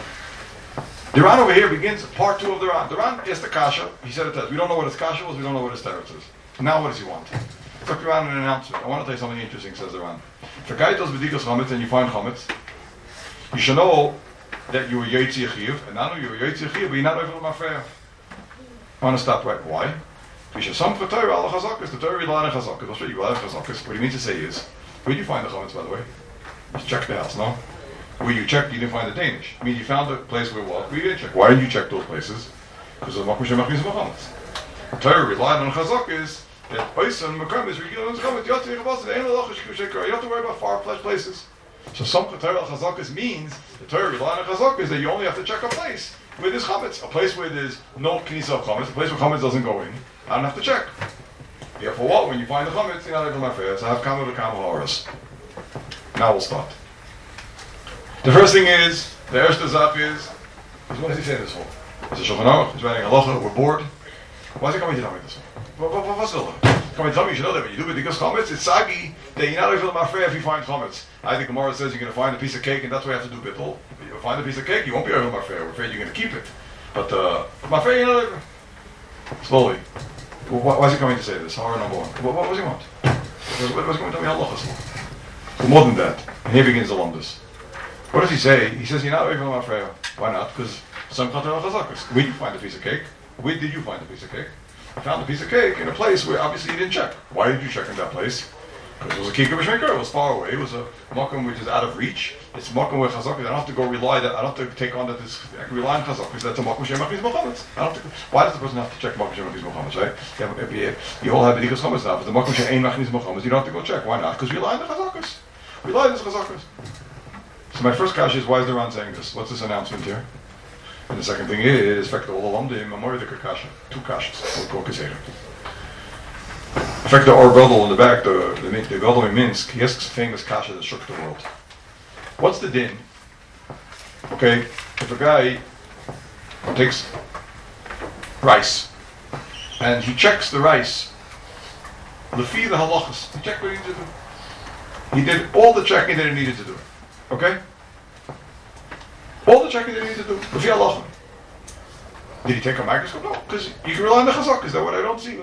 The Ran over here begins part two of the Ran. The Ran is the kasha. He said it says. We don't know what his kasha was. We don't know what his teretz is. Now what does he want? Took the Ran an announcement. I want to tell you something interesting, says the Ran. If a guy does B'dikas chametz and you find chametz, you should know that you were Yotzi Yechiv, and now you were Yotzi Yechiv, but you're not over the Mafreya. I want to stop right. Why? Because some for Torah al chazakas, the Torah rely on chazakas. I'll show you what chazakas. What he means to say is, where did you find the chametz, by the way? You checked the house, no? Where you checked, you didn't find the Danish. I mean, you found a place where what? Where you didn't check. Why didn't you check those places? Because of the Makom Shemachnis Mochametz. Torah relied on chazakas that Oisan Makom is regular on chametz. You have to you have to worry about far-fetched places. So some Torah al chazakas means the Torah relied on chazakas that you only have to check a place where there's chametz, a place where there's no knisa of chametz, a place where chametz doesn't go in. I don't have to check. Therefore, what? When you find the chametz, you're not able to mafreya. So I have kama v'kama horas. Now we'll start. The first thing is, the Erste Zach is, is what does he say this for? It's a Shulchan Aruch, he's writing halacha, we're bored. Why is he coming to tell me this for? What, what, what's the coming to tell me you should know that when you do B'dikas chametz, it's sagi that you're not able to mafreya if you find chametz. I think Gemara says you're going to find a piece of cake and that's why you have to do bittul. You'll find a piece of cake, you won't be able to mafreya. We're afraid you're going to keep it. But uh, mafreya, you're not able. Slowly. Why, why is he coming to say this? Horror number one. What, what does he want? What, what's he going to tell me halachas? Well, more than that. And here begins the lumdus. What does he say? He says, you're not able to mafreya. Why not? Because some chater al chazakas. Where did you find a piece of cake? Where did you find a piece of cake? I found a piece of cake in a place where obviously you didn't check. Why did you check in that place? Because it was a kikar b'shmeker. It was far away. It was a makom which is out of reach. It's a makom where chazakas. I don't have to go rely that. I don't have to take on that. This, I can rely on chazakas. That's a makom shemachnis mochametz. I don't. Have to, why does the person have to check makom shemachnis mochametz? Right? You, have, you, you all have b'dikas chametz now. But the makom she'ein machnis mochametz, you don't have to go check. Why not? Because we rely on the chazakas. We rely on the chazakas. So my first kasha is, why is the Ran saying this? What's this announcement here? And the second thing is, in fact, the Olamdim, Memori the Kasha, two kashas, we'll go Keseder. In fact, the Or Gadol in the back, the the, the Gadol in Minsk, he asks a famous kasha that shook the world. What's the din? Okay, if a guy takes rice and he checks the rice, lefi the halachas, he checked what he needed to do. He did all the checking that he needed to do. Okay? All the checking that he needed to do. Lefi halacha. Did he take a microscope? No, because you can rely on the chazak. Is that what I don't see?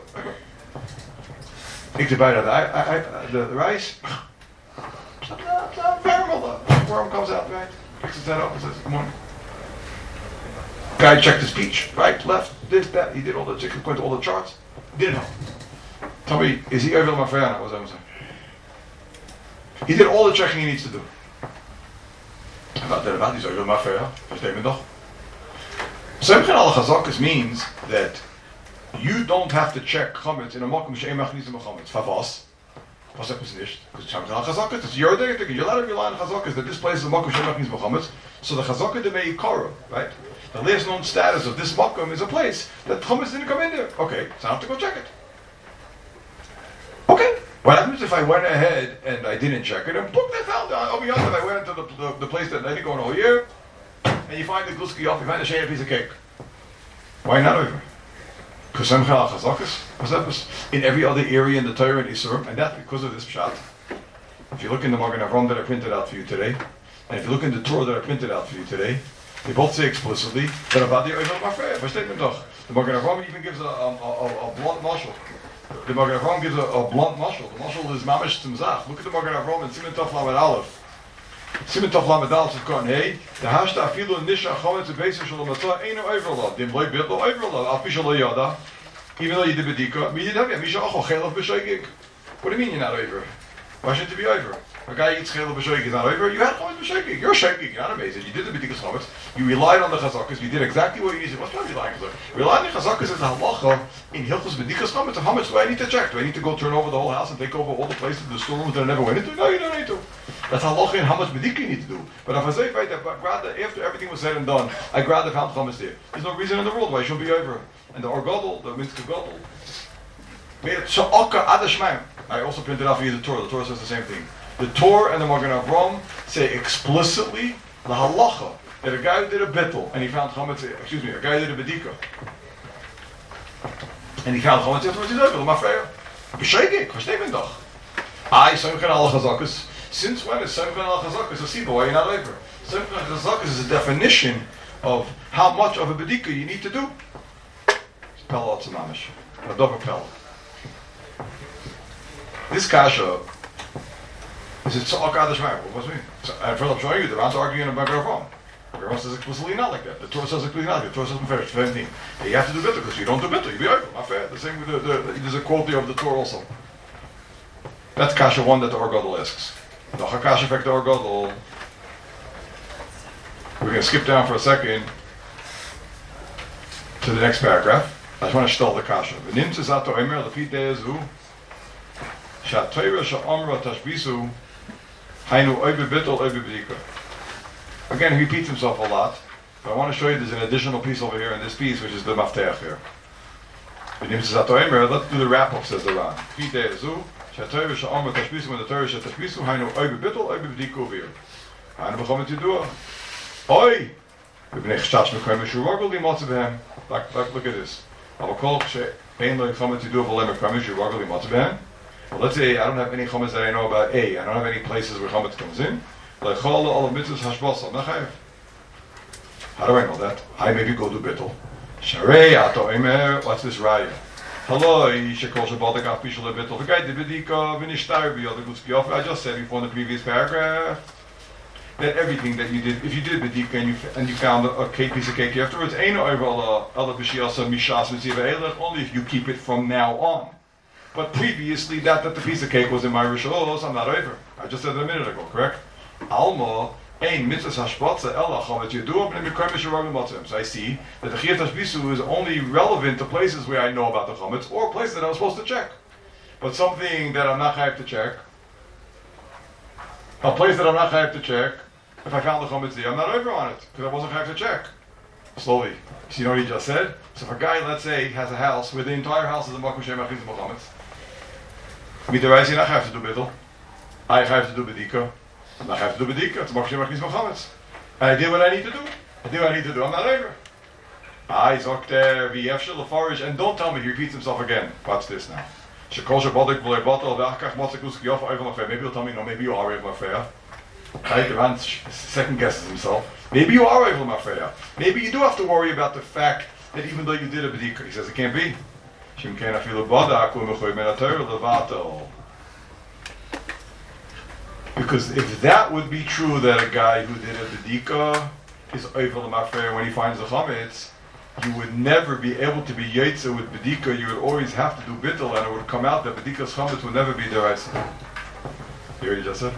Ik de bijna the rice. It's not variable. The worm comes out, right? Picks his head up and says, good morning. Guy checked his speech, right, left, this, that. He did all the checking, went to all the charts. Didn't know. Tell me, is he over my fan? What was I saying? He did all the checking he needs to do. About that, about he's over my fan. Versteht me doch? Semchen al chazakas means that you don't have to check chametz in a makom she'ein machnisim chametz. Favos. Was that nicht? Because Semchen al chazakas, it's your day. You're allowed to rely on chazakas that this place is a makom she'ein machnisim chametz. So the chazaka de meikara, right? The last known status of this makom is a place that chametz didn't come in there. Okay, so I have to go check it. Okay. What happens if I went ahead and I didn't check it and boom, they found it. Over yonder, I went into the, the, the place that I didn't go in all year, and you find the gluski off, you find a shady piece of cake. Why not over? Because in every other area in the Torah and Yisur, and that's because of this pshat. If you look in the Magen Avram that I printed out for you today, and if you look in the Torah that I printed out for you today, they both say explicitly that about the Oivel Mafreya, for statement doch. The Magen Avram even gives a, a, a, a blunt marshal. The Magen Avraham gives a, a blunt mashal. The mashal is mamish tzimzach. Look at the Magen Avraham in Siman Tov Lamed Aleph. Siman Tov Lamed Aleph says, "Kon hey, the hashta afilu nisha chometz beisa shalom matzah eino overla. Dim loy bit lo overla. Al pisha lo yada. Even though you did bedika, mi did have ya misha achol chelav b'shoigig. What do you mean you're not over? Why shouldn't you be over? A guy eats chelav b'shoigig is not over. You had chometz b'shoigig. You're shaking. You're not amazing. You did the bedikas chometz. You relied on the chazakas. You did exactly what you needed. What's wrong with relying on chazakas? Relying on chazakas is a halacha in hilchos bedikas chometz. How much do I need to check? Do I need to go turn over the whole house and take over all the places, the storerooms that I never went into? No, you don't need to. That's halacha in how much bedika you need to do. But if I say right, I'd rather, after everything was said and done, I'd rather found chometz there. There's no reason in the world why you shouldn't be over. And the Orgadol, the Mitzvah Gadol, made it sha'aka adashmayim. I also printed out for you the Torah. The Torah says the same thing. The Torah and the Magen Avraham say explicitly the halacha that a guy who did a bittul and he found chometz, excuse me, a guy who did a bedika and he found chometz afterwards, he's over, l'mafreya. B'sheigig, v'shtevin doch. I, Simchan al chazakas. Since when is Simchan al chazakas a siba? Why are you not over? Simchan al chazakas is a definition of how much of a bedika you need to do. It's Pella Atzamamish. A dover Pella. This kasha is it tza'ak adashmayim. What does it mean? And first I'm showing you, the Ran's arguing about Magen Avraham. Magen Avraham says explicitly not like that. The Torah says explicitly not like that. The Torah says meferish, same thing. You have to do bittul, because if you don't do bittul, you'll be over. Not fair. The same with the, the, the, there's a quote there of the Torah also. That's kasha one that the Or Gadol asks. The Hakasha effect the Or Gadol. We're going to skip down for a second to the next paragraph. I just want to shtel the kasha. V'nim tzizato emer l'pit de'ezu Sha'Torah sha'amra tashbisu hainu oibe bittul oibe b'dika. Again, he repeats himself a lot, but I want to show you there's an additional piece over here in this piece, which is the mafteach here. Let's do the wrap-up, says the Ran. Sha'Torah sha'amra tashbisu when the Torah sha'tashbisu hainu oibe bittul oibe b'dika over here. Hainu b'chomet yidua. Oi! V'bnei chashash mekayim meshuragul limatzav behem. Look at this. Avakol she'ein lo yichomet yidua v'lem mekayim meshuragul limatzav behem. Well, let's say I don't have any chometz that I know about. A, I don't have any places where chometz comes in. Like all of mitzvahs hashbasa, not chayav. How do I know that? I maybe go to bittul. Sharei ato emer. What's this raya? Hello, shekol shabadak af bishul bittul. The guy did bedika v'nishtar b'yod gutz. I just said before in the previous paragraph that everything that you did, if you did bedika and you and you found a, a cake piece of cake afterwards, eino over ala ala b'shiyasa mishas mitziva elech. Only if you keep it from now on. But previously, that, that the piece of cake was in my risholos, I'm not over. I just said it a minute ago, correct? Alma, ein mitzvah hashpatza ela chometz yedua b'nei mekayim meshuragul matzim. So I see that the chiyat hashbisu is only relevant to places where I know about the chometz, or places that I'm supposed to check. But something that I'm not chayav to check, a place that I'm not chayav to check, if I found the chometz there, I'm not over on it, because I wasn't chayav to check. Slowly. So you know what he just said? So if a guy, let's say, has a house where the entire house is a makom she'em achis mochametz, Midaraisi not have to do bittul. I have to do bedika. I'm not have to do bedika. It's makom she'em achis mochametz. And I did what I need to do. I did what I need to do. I'm not over. I zok there v'yefshel lefarish, and don't tell me he repeats himself again. Watch this now. Shekol shebadik v'lei batal v'achkach motzikus k'yof oivel mafreya. Maybe you'll tell me no. Maybe you are oivel mafreya. Right? The man second guesses himself. Maybe you are oivel mafreya. Maybe you do have to worry about the fact that even though you did a bedika, he says it can't be. Because if that would be true, that a guy who did a bedika is oivel mafreya when he finds the chometz, you would never be able to be yetzer with bedika. You would always have to do bittul, and it would come out that bedika's chometz would never be deraisa. You heard he just said?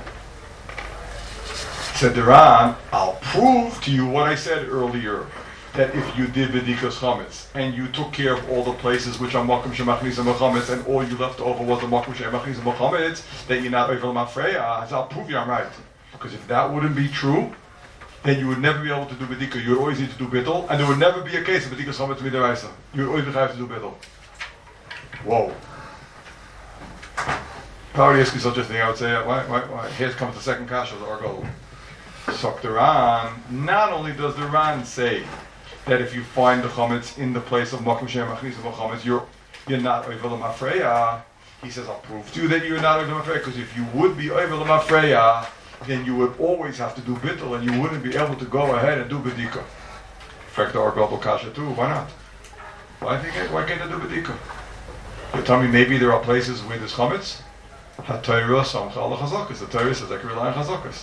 Said the Ran, I'll prove to you what I said earlier, that if you did B'dikas Chametz, and you took care of all the places which are Makom Shemachnis and Chametz, and all you left over was the Makom Shemachnis and Chametz, that you're not Oivel Mafreya, so I'll prove you I'm right. Because if that wouldn't be true, then you would never be able to do B'dika. You would always need to do Bittul, and there would never be a case of B'dikas Chametz Midaraisa. You would always have to do Bittul. Whoa. If I were to ask you such a thing, I would say, why, why, why? Here comes the second kasha of the Argol. Sok the Ran, not only does the Ran say that if you find the chometz in the place of makom she'em achnis v'chometz, you're you're not oivel mafreya. He says, I'll prove to you that you're not oivel mafreya, because if you would be oivel mafreya, then you would always have to do bittul, and you wouldn't be able to go ahead and do bedika. In fact, the Argol kasha too. Why not? Why think? Why can't I do bedika? You tell me maybe there are places where there's chametz. HaTorah samcha al chazakas. The Torah says I can rely on chazakas.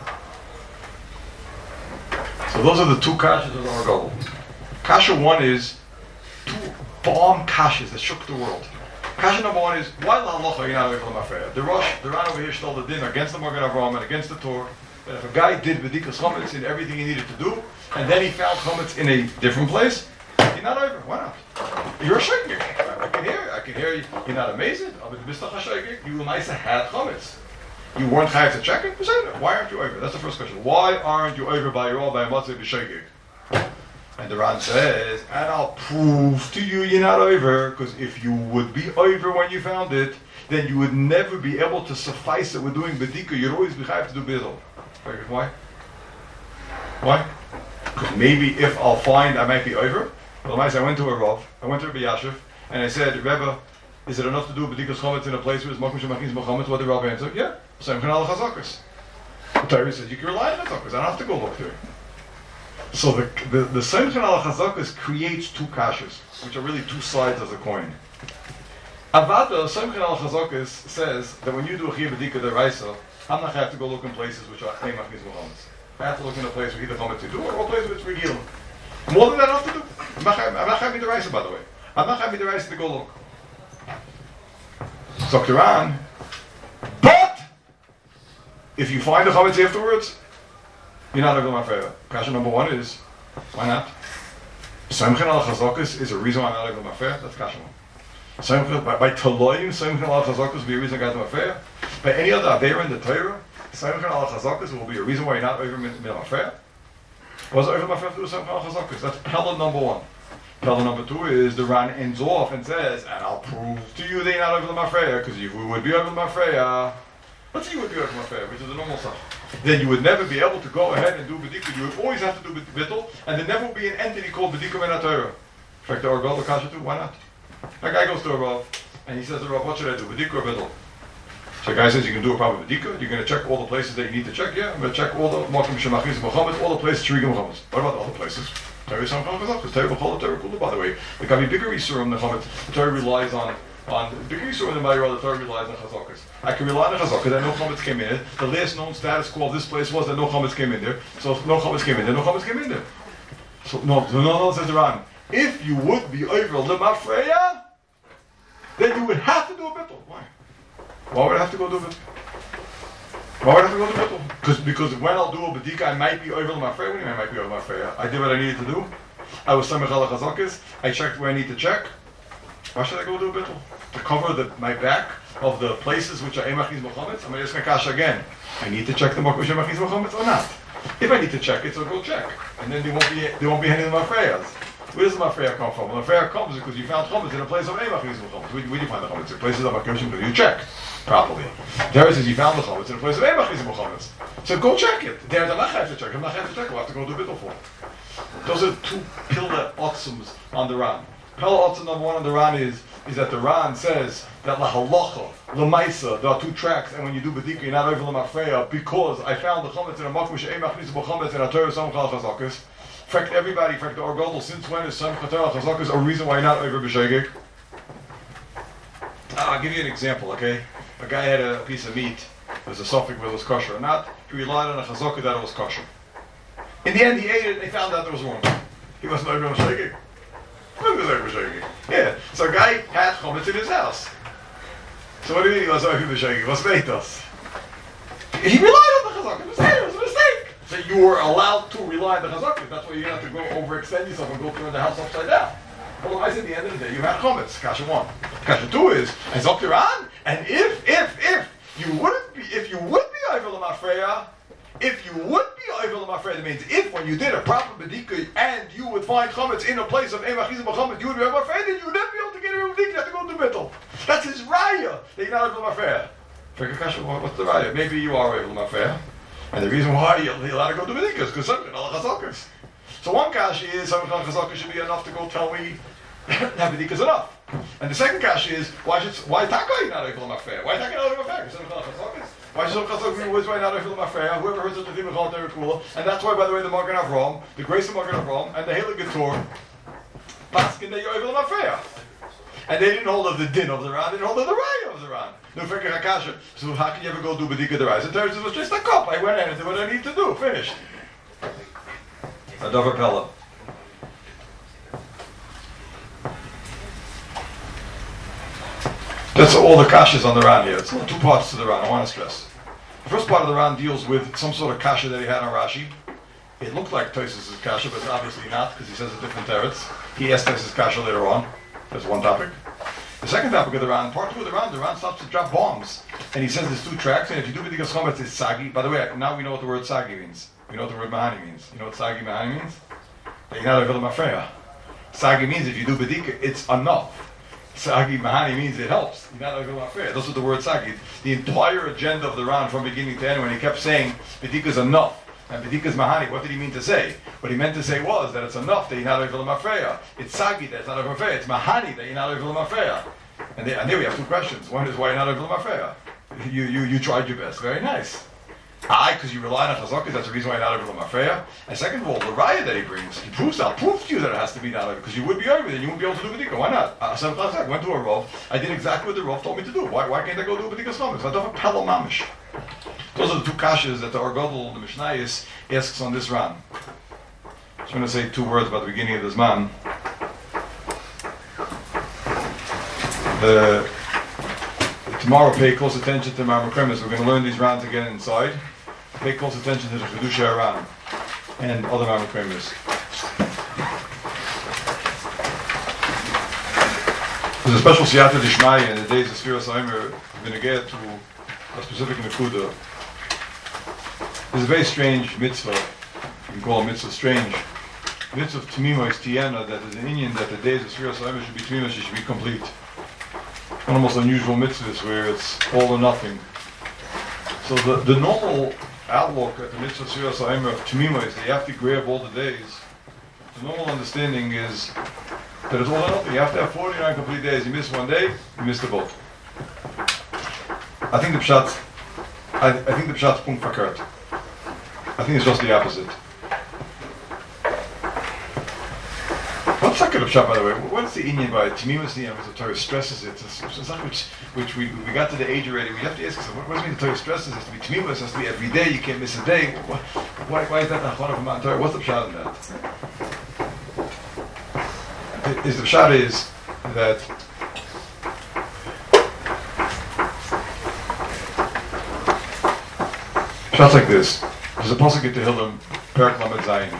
So those are the two kashas of our goal. Kasha one is two bomb kashas that shook the world. Kasha number one is why la halacha you're not over l'mafreya. The Rosh, the Ran over here stole the din against the Magen Avraham and against the Torah. That if a guy did bedikas chametz in everything he needed to do, and then he found chametz in a different place, you're not over. Why not? You're a shaykik. I can hear. I can hear you. You're not amazing. But mistach shaykik, you might have had chametz. You weren't chayav to check it. Why aren't you over? That's the first question. Why aren't you over by your all by matzah b'shaykik? And the Ran says, and I'll prove to you you're not over, because if you would be over when you found it, then you would never be able to suffice it with doing bedika. You'd always be chayav to do biddle. Why? Why? Because maybe if I'll find I might be over. Well, I went to a Rav, I went to Rabbi Yashiv, and I said, Rebbe, is it enough to do bedikas chametz in a place where it's makom shemachis mochametz? What the Rav answered? Yeah, same kind of chazakas. The Torah says you can rely on chazakas. I don't have to go look there. So the the, the same kind of chazakas creates two kashas, which are really two sides of the coin. Avada, same kind of chazakas says that when you do a chiyuv bedika deraisa, I'm not have to go look in places which are ein machis mochametz. I have to look in a place where either chametz to do or a place where it's regilim. More than that, I have to do. I'm not having the rice, by the way. I'm not having the rice to go look. So Quran, but if you find the chametz afterwards, you're not over my favor. Kasha number one is, why not? Samchin al chazakas is a reason why I'm not over my favor. That's kasha one. By, by Taloyim, Samchin al chazakas will be a reason I got my favor. By any other aveira in the Torah, Samchin al chazakas will be a reason why you're not over my favor. Was over my favor to do Samchin al chazakas? That's Pella number one. Pella number two is the Ran ends off and says, and I'll prove to you that you're not over the Mafreya, because if we would be over the Mafreya, let's see you would be over the Mafreya, which is the normal stuff. Then you would never be able to go ahead and do B'dikah. You would always have to do Bittul, and there never will be an entity called B'dikah Ben HaTorah. In fact, the Argal, the Kasha too, why not? That guy goes to a Rav, and he says to Rav, what should I do, B'dikah or Bittul? So the guy says, you can do a proper B'dikah, you're going to check all the places that you need to check, yeah? I'm going to check all the Makom Shemachis Muhammad, all the places Shirigim Muhammad. What about the other places? Torah Sam Chazak, Torah B'chol, Torah Kula, by the way. There can be bigger Yisurim than Chametz. The Torah relies on, on bigger Yisurim than Mayra, the Torah relies on Chazakas. I can rely on Chazakas, that no Chametz came in it. The last known status quo of this place was that no Chametz came in there. So if no Chametz came in there, no Chametz came in there. So no, no, no, no, says the Ran. If you would be over Lemafreya, then you would have to do a bittul. Why? Why would I have to go do a bittul? Why would I have to go to Bittul? Because because when I'll do a B'dika, I might be over my freya. What do you mean I might be over my freya? I did what I needed to do. I was Samech Ala Chazakis. I checked where I need to check. Why should I go do a Bittul? To cover the, my back of the places which are Emachis Mochametz? I'm going to ask my Kasha again. I need to check the Makom Emachis Mochametz or not? If I need to check it, so go check. And then there won't be, there won't be any of my freyas. Where does the Mafreya come from? Well, the Mafreya comes because you found Chametz in a place of Emachis Mochametz. Where, where do you find the Chametz? In places of Makom because you check properly. There says you found the chametz in a place of Emachis Mochametz. So go check it. There, I'm not have to check. I'm not have to check. We'll have to go do bittul for. Those are two pillar otzums on the Ran. Pillar otzum number one on the Ran is is that the Ran says that la halacha, la maisa, there are two tracks, and when you do bedika, you're not over la mafreya because I found the chametz in a makom she'emachis Mochametz and a Torah sam chal chazakas. In fact, everybody, in fact, the Argadol, since when is sam chal chazakas a reason why you're not over b'shegek? I'll give you an example, okay? A guy had a piece of meat. There's a suffix whether it was kosher or not. He relied on a chazaka that it was kosher. In the end, he ate it and they found out it was wrong. He wasn't over b'shegek. He wasn't over b'shegek. Yeah. So a guy had chametz in his house. So what do you mean he was over b'shegek? What's made us? He relied on the chazaka. It was a mistake. So you were allowed to rely on the chazaka. That's why you have to go overextend yourself and go turn the house upside down. Otherwise, at the end of the day, you have chametz. Kasha one. Kasha two is as up Quran. And if, if, if you wouldn't be, if you would be over l'mafreya, if you would be over l'mafreya, that means if when you did a proper bedika and you would find chametz in a place of emachis Mochametz, you would be over l'mafreya, then you would never be able to get a bedika. You have to go to bittul. That's his raya. That you're not over l'mafreya. Kasha, what's the raya? Maybe you are over l'mafreya, and the reason why you're allowed to go to bedika is because something al chazakas. So one kasha is something al chazakas should be enough to go tell me that bedika is enough. And the second kasha is why should why taka you not over l'mafreya? Why taka not over l'mafreya? Why should Chazak always why not over l'mafreya? Whoever heard such a thing called very cool. And that's why, by the way, the Magen Avraham, the grace of Magen Avraham, and the Heilig Getur, paskin that you're over l'mafreya. And they didn't hold of the din of the Ran, they didn't hold of the Raya of the Ran. No Fikr HaKasha. So how can you ever go do Bedika the Raya? So there was just a cup. I went in and did what I need to do. Finished. Adavar Pella. That's all the kashas on the Ran here. It's two parts to the Ran, I want to stress. The first part of the Ran deals with some sort of kasha that he had on Rashi. It looked like Tosfos' kasha, but obviously not, because he says a different teretz. He asked Tosfos' kasha later on. That's one topic. The second topic of the Ran, part two of the Ran, the Ran stops to drop bombs. And he says there's two tracks, and if you do B'dikas Chometz, it's Sagi. By the way, now we know what the word Sagi means. We know what the word Mahani means. You know what Sagi Mahani means? That you're not a Vilam Afreya. Sagi means if you do B'dika, it's enough. Sagi Mahani means it helps. You're not a Vilam Afreya. That's what the word Sagi. The entire agenda of the Ran from beginning to end, when he kept saying B'dika is enough, and B'dika is Mahani, what did he mean to say? What he meant to say was that it's enough that you're not a Vilam Afreya. It's Sagi that it's not a Vilam Afreya. It's Mahani that you're not a Vilam Afreya. And, they, and there we have two questions. One is why you're not a Vilam Afreya. You, you, you tried your best. Very nice. I, because you rely on Chazakis, that's the reason why you're not a Vilam Afreya. And second of all, the raya that he brings, he proves, I'll prove to you that it has to be not a, because you would be over then you wouldn't be able to do B'dika. Why not? I went to a Rav, I did exactly what the Rav told me to do. Why, why can't I go do B'dikas Chometz? I don't have a Pelel Mamish. Those are the two kashas that the Argadol, the Mishnayos, asks on this Ran. I just want to say two words about the beginning of this man. The, tomorrow, pay close attention to Marmar Kremis. We're going to learn these Rans again inside. Pay close attention to the Kedusha Ran and other Marmar Kremis. There's a special Siyata Dishmaya in the days of Sfiras HaOmer. We're going to get to a specific Nekuda. There's a very strange mitzvah. You can call a mitzvah strange. The mitzvah of Tamima is Tiena, that is an Indian that the days of Sfiras HaOmer should be Tamima, she should be complete. One of the most unusual mitzvahs where it's all or nothing. So the, the normal outlook at the mitzvah Sfiras HaOmer of Tamima is that you have to grab all the days. The normal understanding is that it's all or nothing. You have to have forty-nine complete days. You miss one day, you miss the boat. I think the pshat's, I, I think the pshat's punkt verkehrt. I think it's just the opposite. What's that kind of pshat, by the way? What is the Indian by Tamimus Niyam? Because the Torah stresses it. It's, it's something which, which we, we got to the age already. We have to ask ourselves, what, what does it mean the Torah stresses? It has to be Tamimus, it has to be every day, you can't miss a day. Why, why is that the Hachon of Mount Torah? What's the pshat in that? Is the pshat is that pshat's like this. There's a pasuk in Tehillim, Perek Lamed Zayin.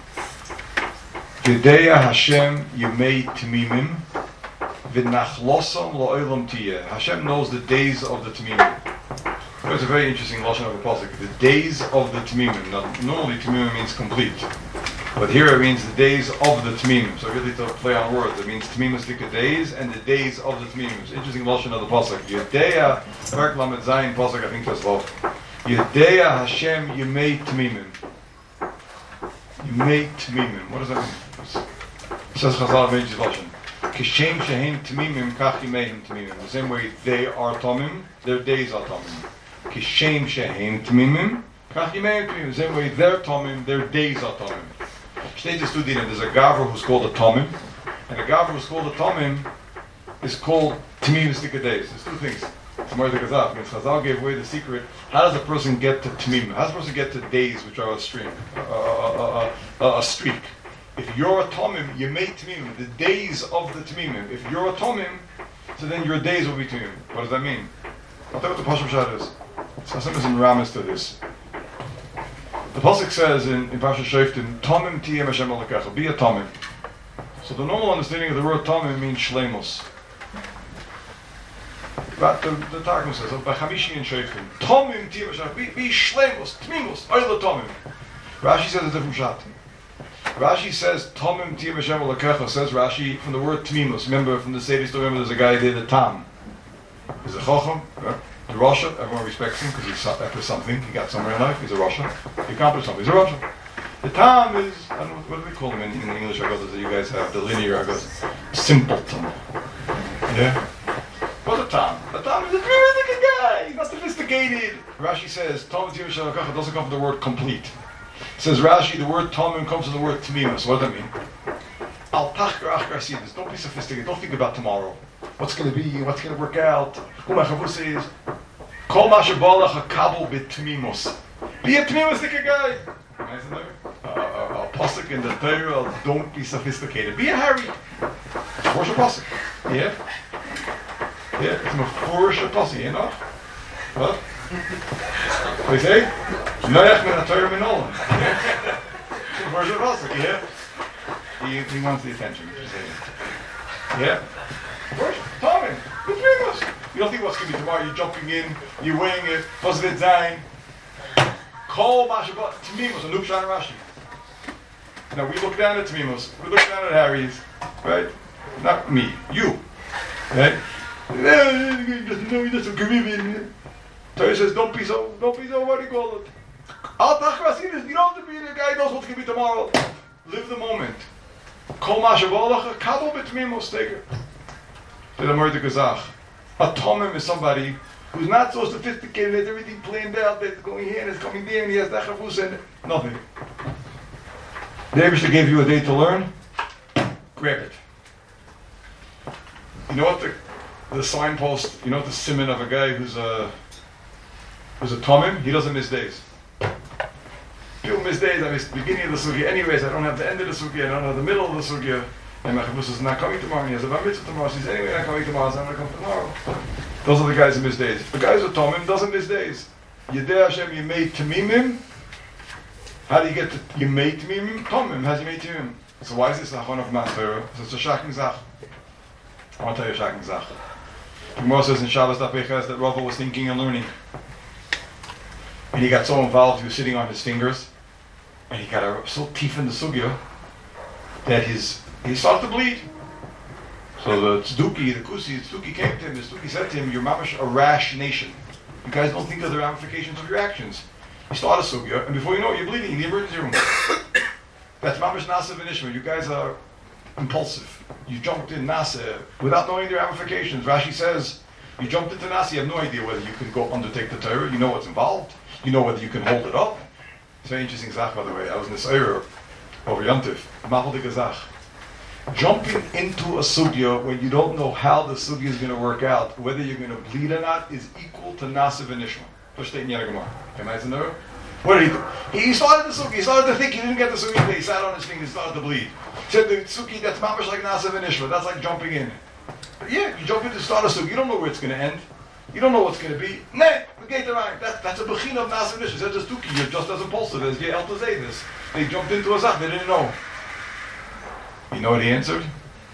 Yedeya Hashem Yemei Tamimim V'nachlosam La'olam Tiyeh. Hashem knows the days of the Tamimim. It's a very interesting lashon of a pasuk. The days of the Tamimim. Now, normally Tamimim means complete, but here it means the days of the Tamimim. So really to play on words, it means Tamimim Stika days and the days of the Tamimim. It's interesting lashon of the pasuk. Yedeya Perek Lamed Zayin pasuk. I think that's love. Yedeya Hashem Yemei Tamimim. Yemei Tamimim. What does that mean? It says Chazal V'Einchi Lashon. Kishem Shehem Tamimim Kach Yemeim Tamimim. The same way they are Tamim, their days are Tamim. Kishem Shehem Tamimim Kach Yemeim Tamimim. The same way they're Tamim, their days are Tamim. Shtei Studinim. There's a Gavra who's called a Tamim, and a Gavra who's called a Tamim is called Tamim Stika days. There's two things. Tomorrow the Chazal, because Chazal gave away the secret. How does a person get to Tamim? How does a person get to days, which are a streak? A, a, a, a, a streak. If you're a Tamim, you make Tamim. The days of the Tamimim. If you're a Tamim, so then your days will be Tamim. What does that mean? I'll tell you what the Pasuk Pshat is. So some is in Ramis to this. The Pasuk says in, in Parashat Shoftim, Tamim tiyeh Hashem Elokecha. Be a Tamim. So the normal understanding of the word Tamim means Shleimus. But the, the Targum says, by Chamishi and Shoftim, Tamim tiyeh Hashem, be, be Shleimus, Tmimus, Oila Tamim. Rashi says a different shot. Rashi says, Tomim Tiyeh Hashem Elokecha, says Rashi from the word Tmimus. Remember from the Seder story, remember there's a guy there, the Tam. He's a Chacham, right? The Rasha, everyone respects him because he's after something, he got somewhere in life, he's a Rasha. He accomplished something, he's a Rasha. The Tam is, I don't know, what do we call him in, in English, I guess, that you guys have, the linear, I guess, simpleton. Yeah? What's a Tam? A Tam is a very good guy, he's not sophisticated. Rashi says, Tomim Tiyeh Hashem Elokecha doesn't come from the word complete. Says Rashi, the word Tamim comes from the word Tamimus. What does that mean? Al tachkar achkar sidus. Don't be sophisticated. Don't think about tomorrow. what's going to be, what's going to work out, who my chavus is. Kol ma shebalach hakabel b'tmimos. Be a tmimustic guy. Nice and there. A pasuk in the Torah, don't be sophisticated. Be a Harry. Where's your pasuk? Yeah? Yeah, it's a foolish pasuk, you know? What? What do you say? Noach min ha-Torah min olam. Where's your pasuk? Yeah? He, he wants the attention. Yeah? Where's Tommy? Between us. You don't think what's going to be tomorrow? You're jumping in, you're weighing it, what's it design? Kol ma shebalach tmimos, a Nubshan Rashi. Now we look down at Tmimos, we look down at Harry's, right? Not me, you, right? No, he doesn't Caribbean. Torah says, don't be so, don't be so, what do you call it? Al tachrasin, you don't have to be the guy who knows what's going to be tomorrow. Live the moment. Kol ma shebalach hakabel b'tmimos, take it. To the murder gazach. A tomim is somebody who's not so sophisticated, has everything planned out, that's going here and it's coming there, and he has the chavus and nothing. The Eibishter gave you a day to learn, grab it. You know what the the signpost, you know what the simon of a guy who's a who's a tomim? He doesn't miss days. People miss days. I miss the beginning of the sugya. Anyways, I don't have the end of the sugya. I don't have the middle of the sugya. And my chavus is not coming tomorrow. And he has a bar mitzvah tomorrow. So he's anyway not coming tomorrow. So I'm going to come tomorrow. Those are the guys who miss days. The guys who tomim doesn't miss days. Yedei Hashem Yemei Tamimim. How do you get to Yemei Tamimim? Tomim has Yemei Tamimim. So why is this a chon of man Torah? So it's a shocking zach. I want to tell you a shocking zach. The Gemara says in Shabbos Daf Beches that Rava was thinking and learning. And he got so involved, he was sitting on his fingers, and he got a, so teeth in the sugya that his he started to bleed. So the tzduki, the kusi, the tzduki came to him. The tzduki said to him, "You're mamash a rash nation. You guys don't think of the ramifications of your actions. You start a sugya, and before you know it, you're bleeding in the emergency room. That's mamash nasa v'nishma. You guys are impulsive. You jumped in nasa without knowing the ramifications." Rashi says, "You jumped into nasa. You have no idea whether you can go undertake the Torah. You know what's involved. You know whether you can hold it up." It's very interesting zach, by the way. I was in this era over Yontif. Mahaldik zach. Jumping into a sugya when you don't know how the sugya is going to work out, whether you're going to bleed or not, is equal to nasiv and nishma. What did he do? He started the sugya. He started to think. He didn't get the sugya. He sat on his finger. He started to bleed. He said the sugya, that's mamash like nasiv and nishma. That's like jumping in. But yeah, you jump in to start a sugya. You don't know where it's going to end. You don't know what's going to be. Nah, the gate around. That, that's a bechin of nasiv and nishma. Said the stuki. You're just as impulsive as Yael to say this. They jumped into a zach. They didn't know. You know what he answered?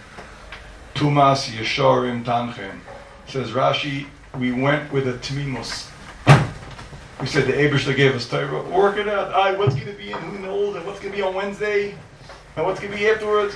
Tumas Yesharim Tanchem. Says Rashi, we went with a Tmimus. We said the Eibishter gave us Torah. Work it out. Aye, what's going to be in who knows, and what's going to be on Wednesday, and what's going to be afterwards?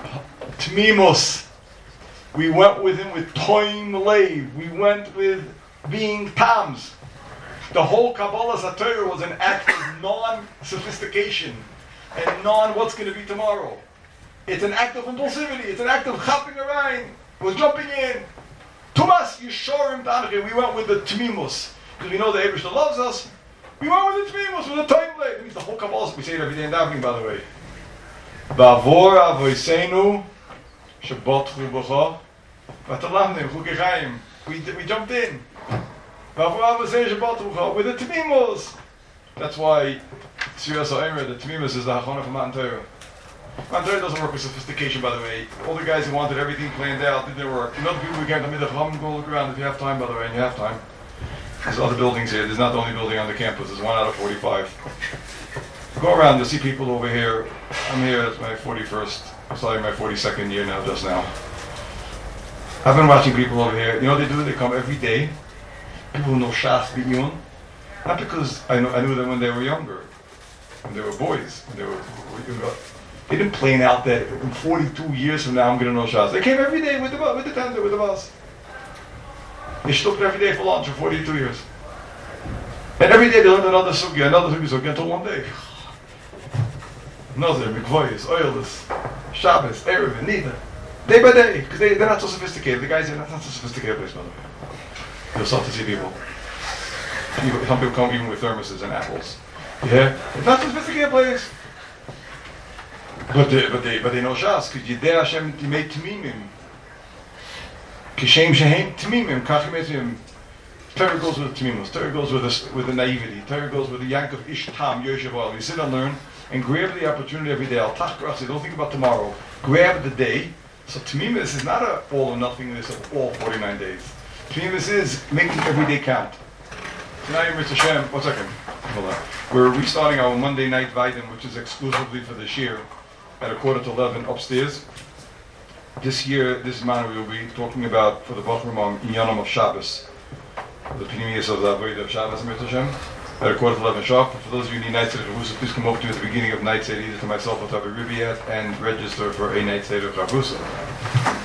Tmimus. We went with him with Toim Leiv. We went with being Tams. The whole Kabbalah Satorah was an act of non-sophistication and non-what's going to be tomorrow. It's an act of impulsivity. It's an act of chapping around. Was jumping in. Tumas Yeshorim Tanachim. We went with the Tmimus. Because we know the Eibishter loves us. We went with the Tmimus, with the time blade. It means the whole Kabbalah. We say it every day in davening, by the way. Ba'avor avoseinu shebatchu b'cha v'talamnim chukechaim. We we jumped in. Ba'avor avoseinu shebatchu b'cha with the Tmimus. That's why Tzvias HaOmer, the Tmimus is the Hachana for Matan Torah. Matan Torah doesn't work with sophistication, by the way. All the guys who wanted everything planned out didn't work. You know the people who came to me, go look around if you have time, by the way, and you have time. There's other buildings here. There's not the only building on the campus. There's one out of forty-five. Go around, you'll see people over here. I'm here at my forty-first, sorry, my forty-second year now, just now. I've been watching people over here. You know what they do? They come every day. People who know Shas B'Iyun. Not because I, know, I knew them when they were younger, when they were boys, when they were, they didn't plan out that in forty-two years from now I'm going to know Shas. They came every day with the with the tender, with the bus. They stood every day for lunch for forty-two years. And every day they learned another sugya, another sugya, sugya until one day. Nazir, Mikvoyes, Oilus, Shabbos, Erev, Nida. Day by day, because they, they're not so sophisticated. The guys are not, not so sophisticated place, by the way. You'll start to see people. Some people come even with thermoses and apples. Yeah? It's not so sophisticated place. But they, but they, but they know Shas, because Yedei Hashem Timei Tmimim. Kishem shehem Tamimim, Kachimetim. Torah goes with the Tamimus. Torah goes with the, with the naivety. Torah goes with the yank of Ish Tam, Yoshev Oil. You sit and learn and grab the opportunity every day. Al Tachkrasi, don't think about tomorrow. Grab the day. So Tamimus is not a all or nothingness of all forty-nine days. Tamimus is making every day count. Tonight, Mister Shem, one second. Hold on. We're restarting our Monday night Vaidim, which is exclusively for this year, at a quarter to eleven upstairs. This year, this man we will be talking about for the Bachramam Inyanim of Shabbos, the Pneumius of the Avodah of Shabbos, Mister Shem, at a quarter to eleven sharp. For those of you who need Night Seder Chavrusa, please come over to me at the beginning of Night Seder, either to myself or to Rabbi Riviat, and register for a Night Seder Chavrusa.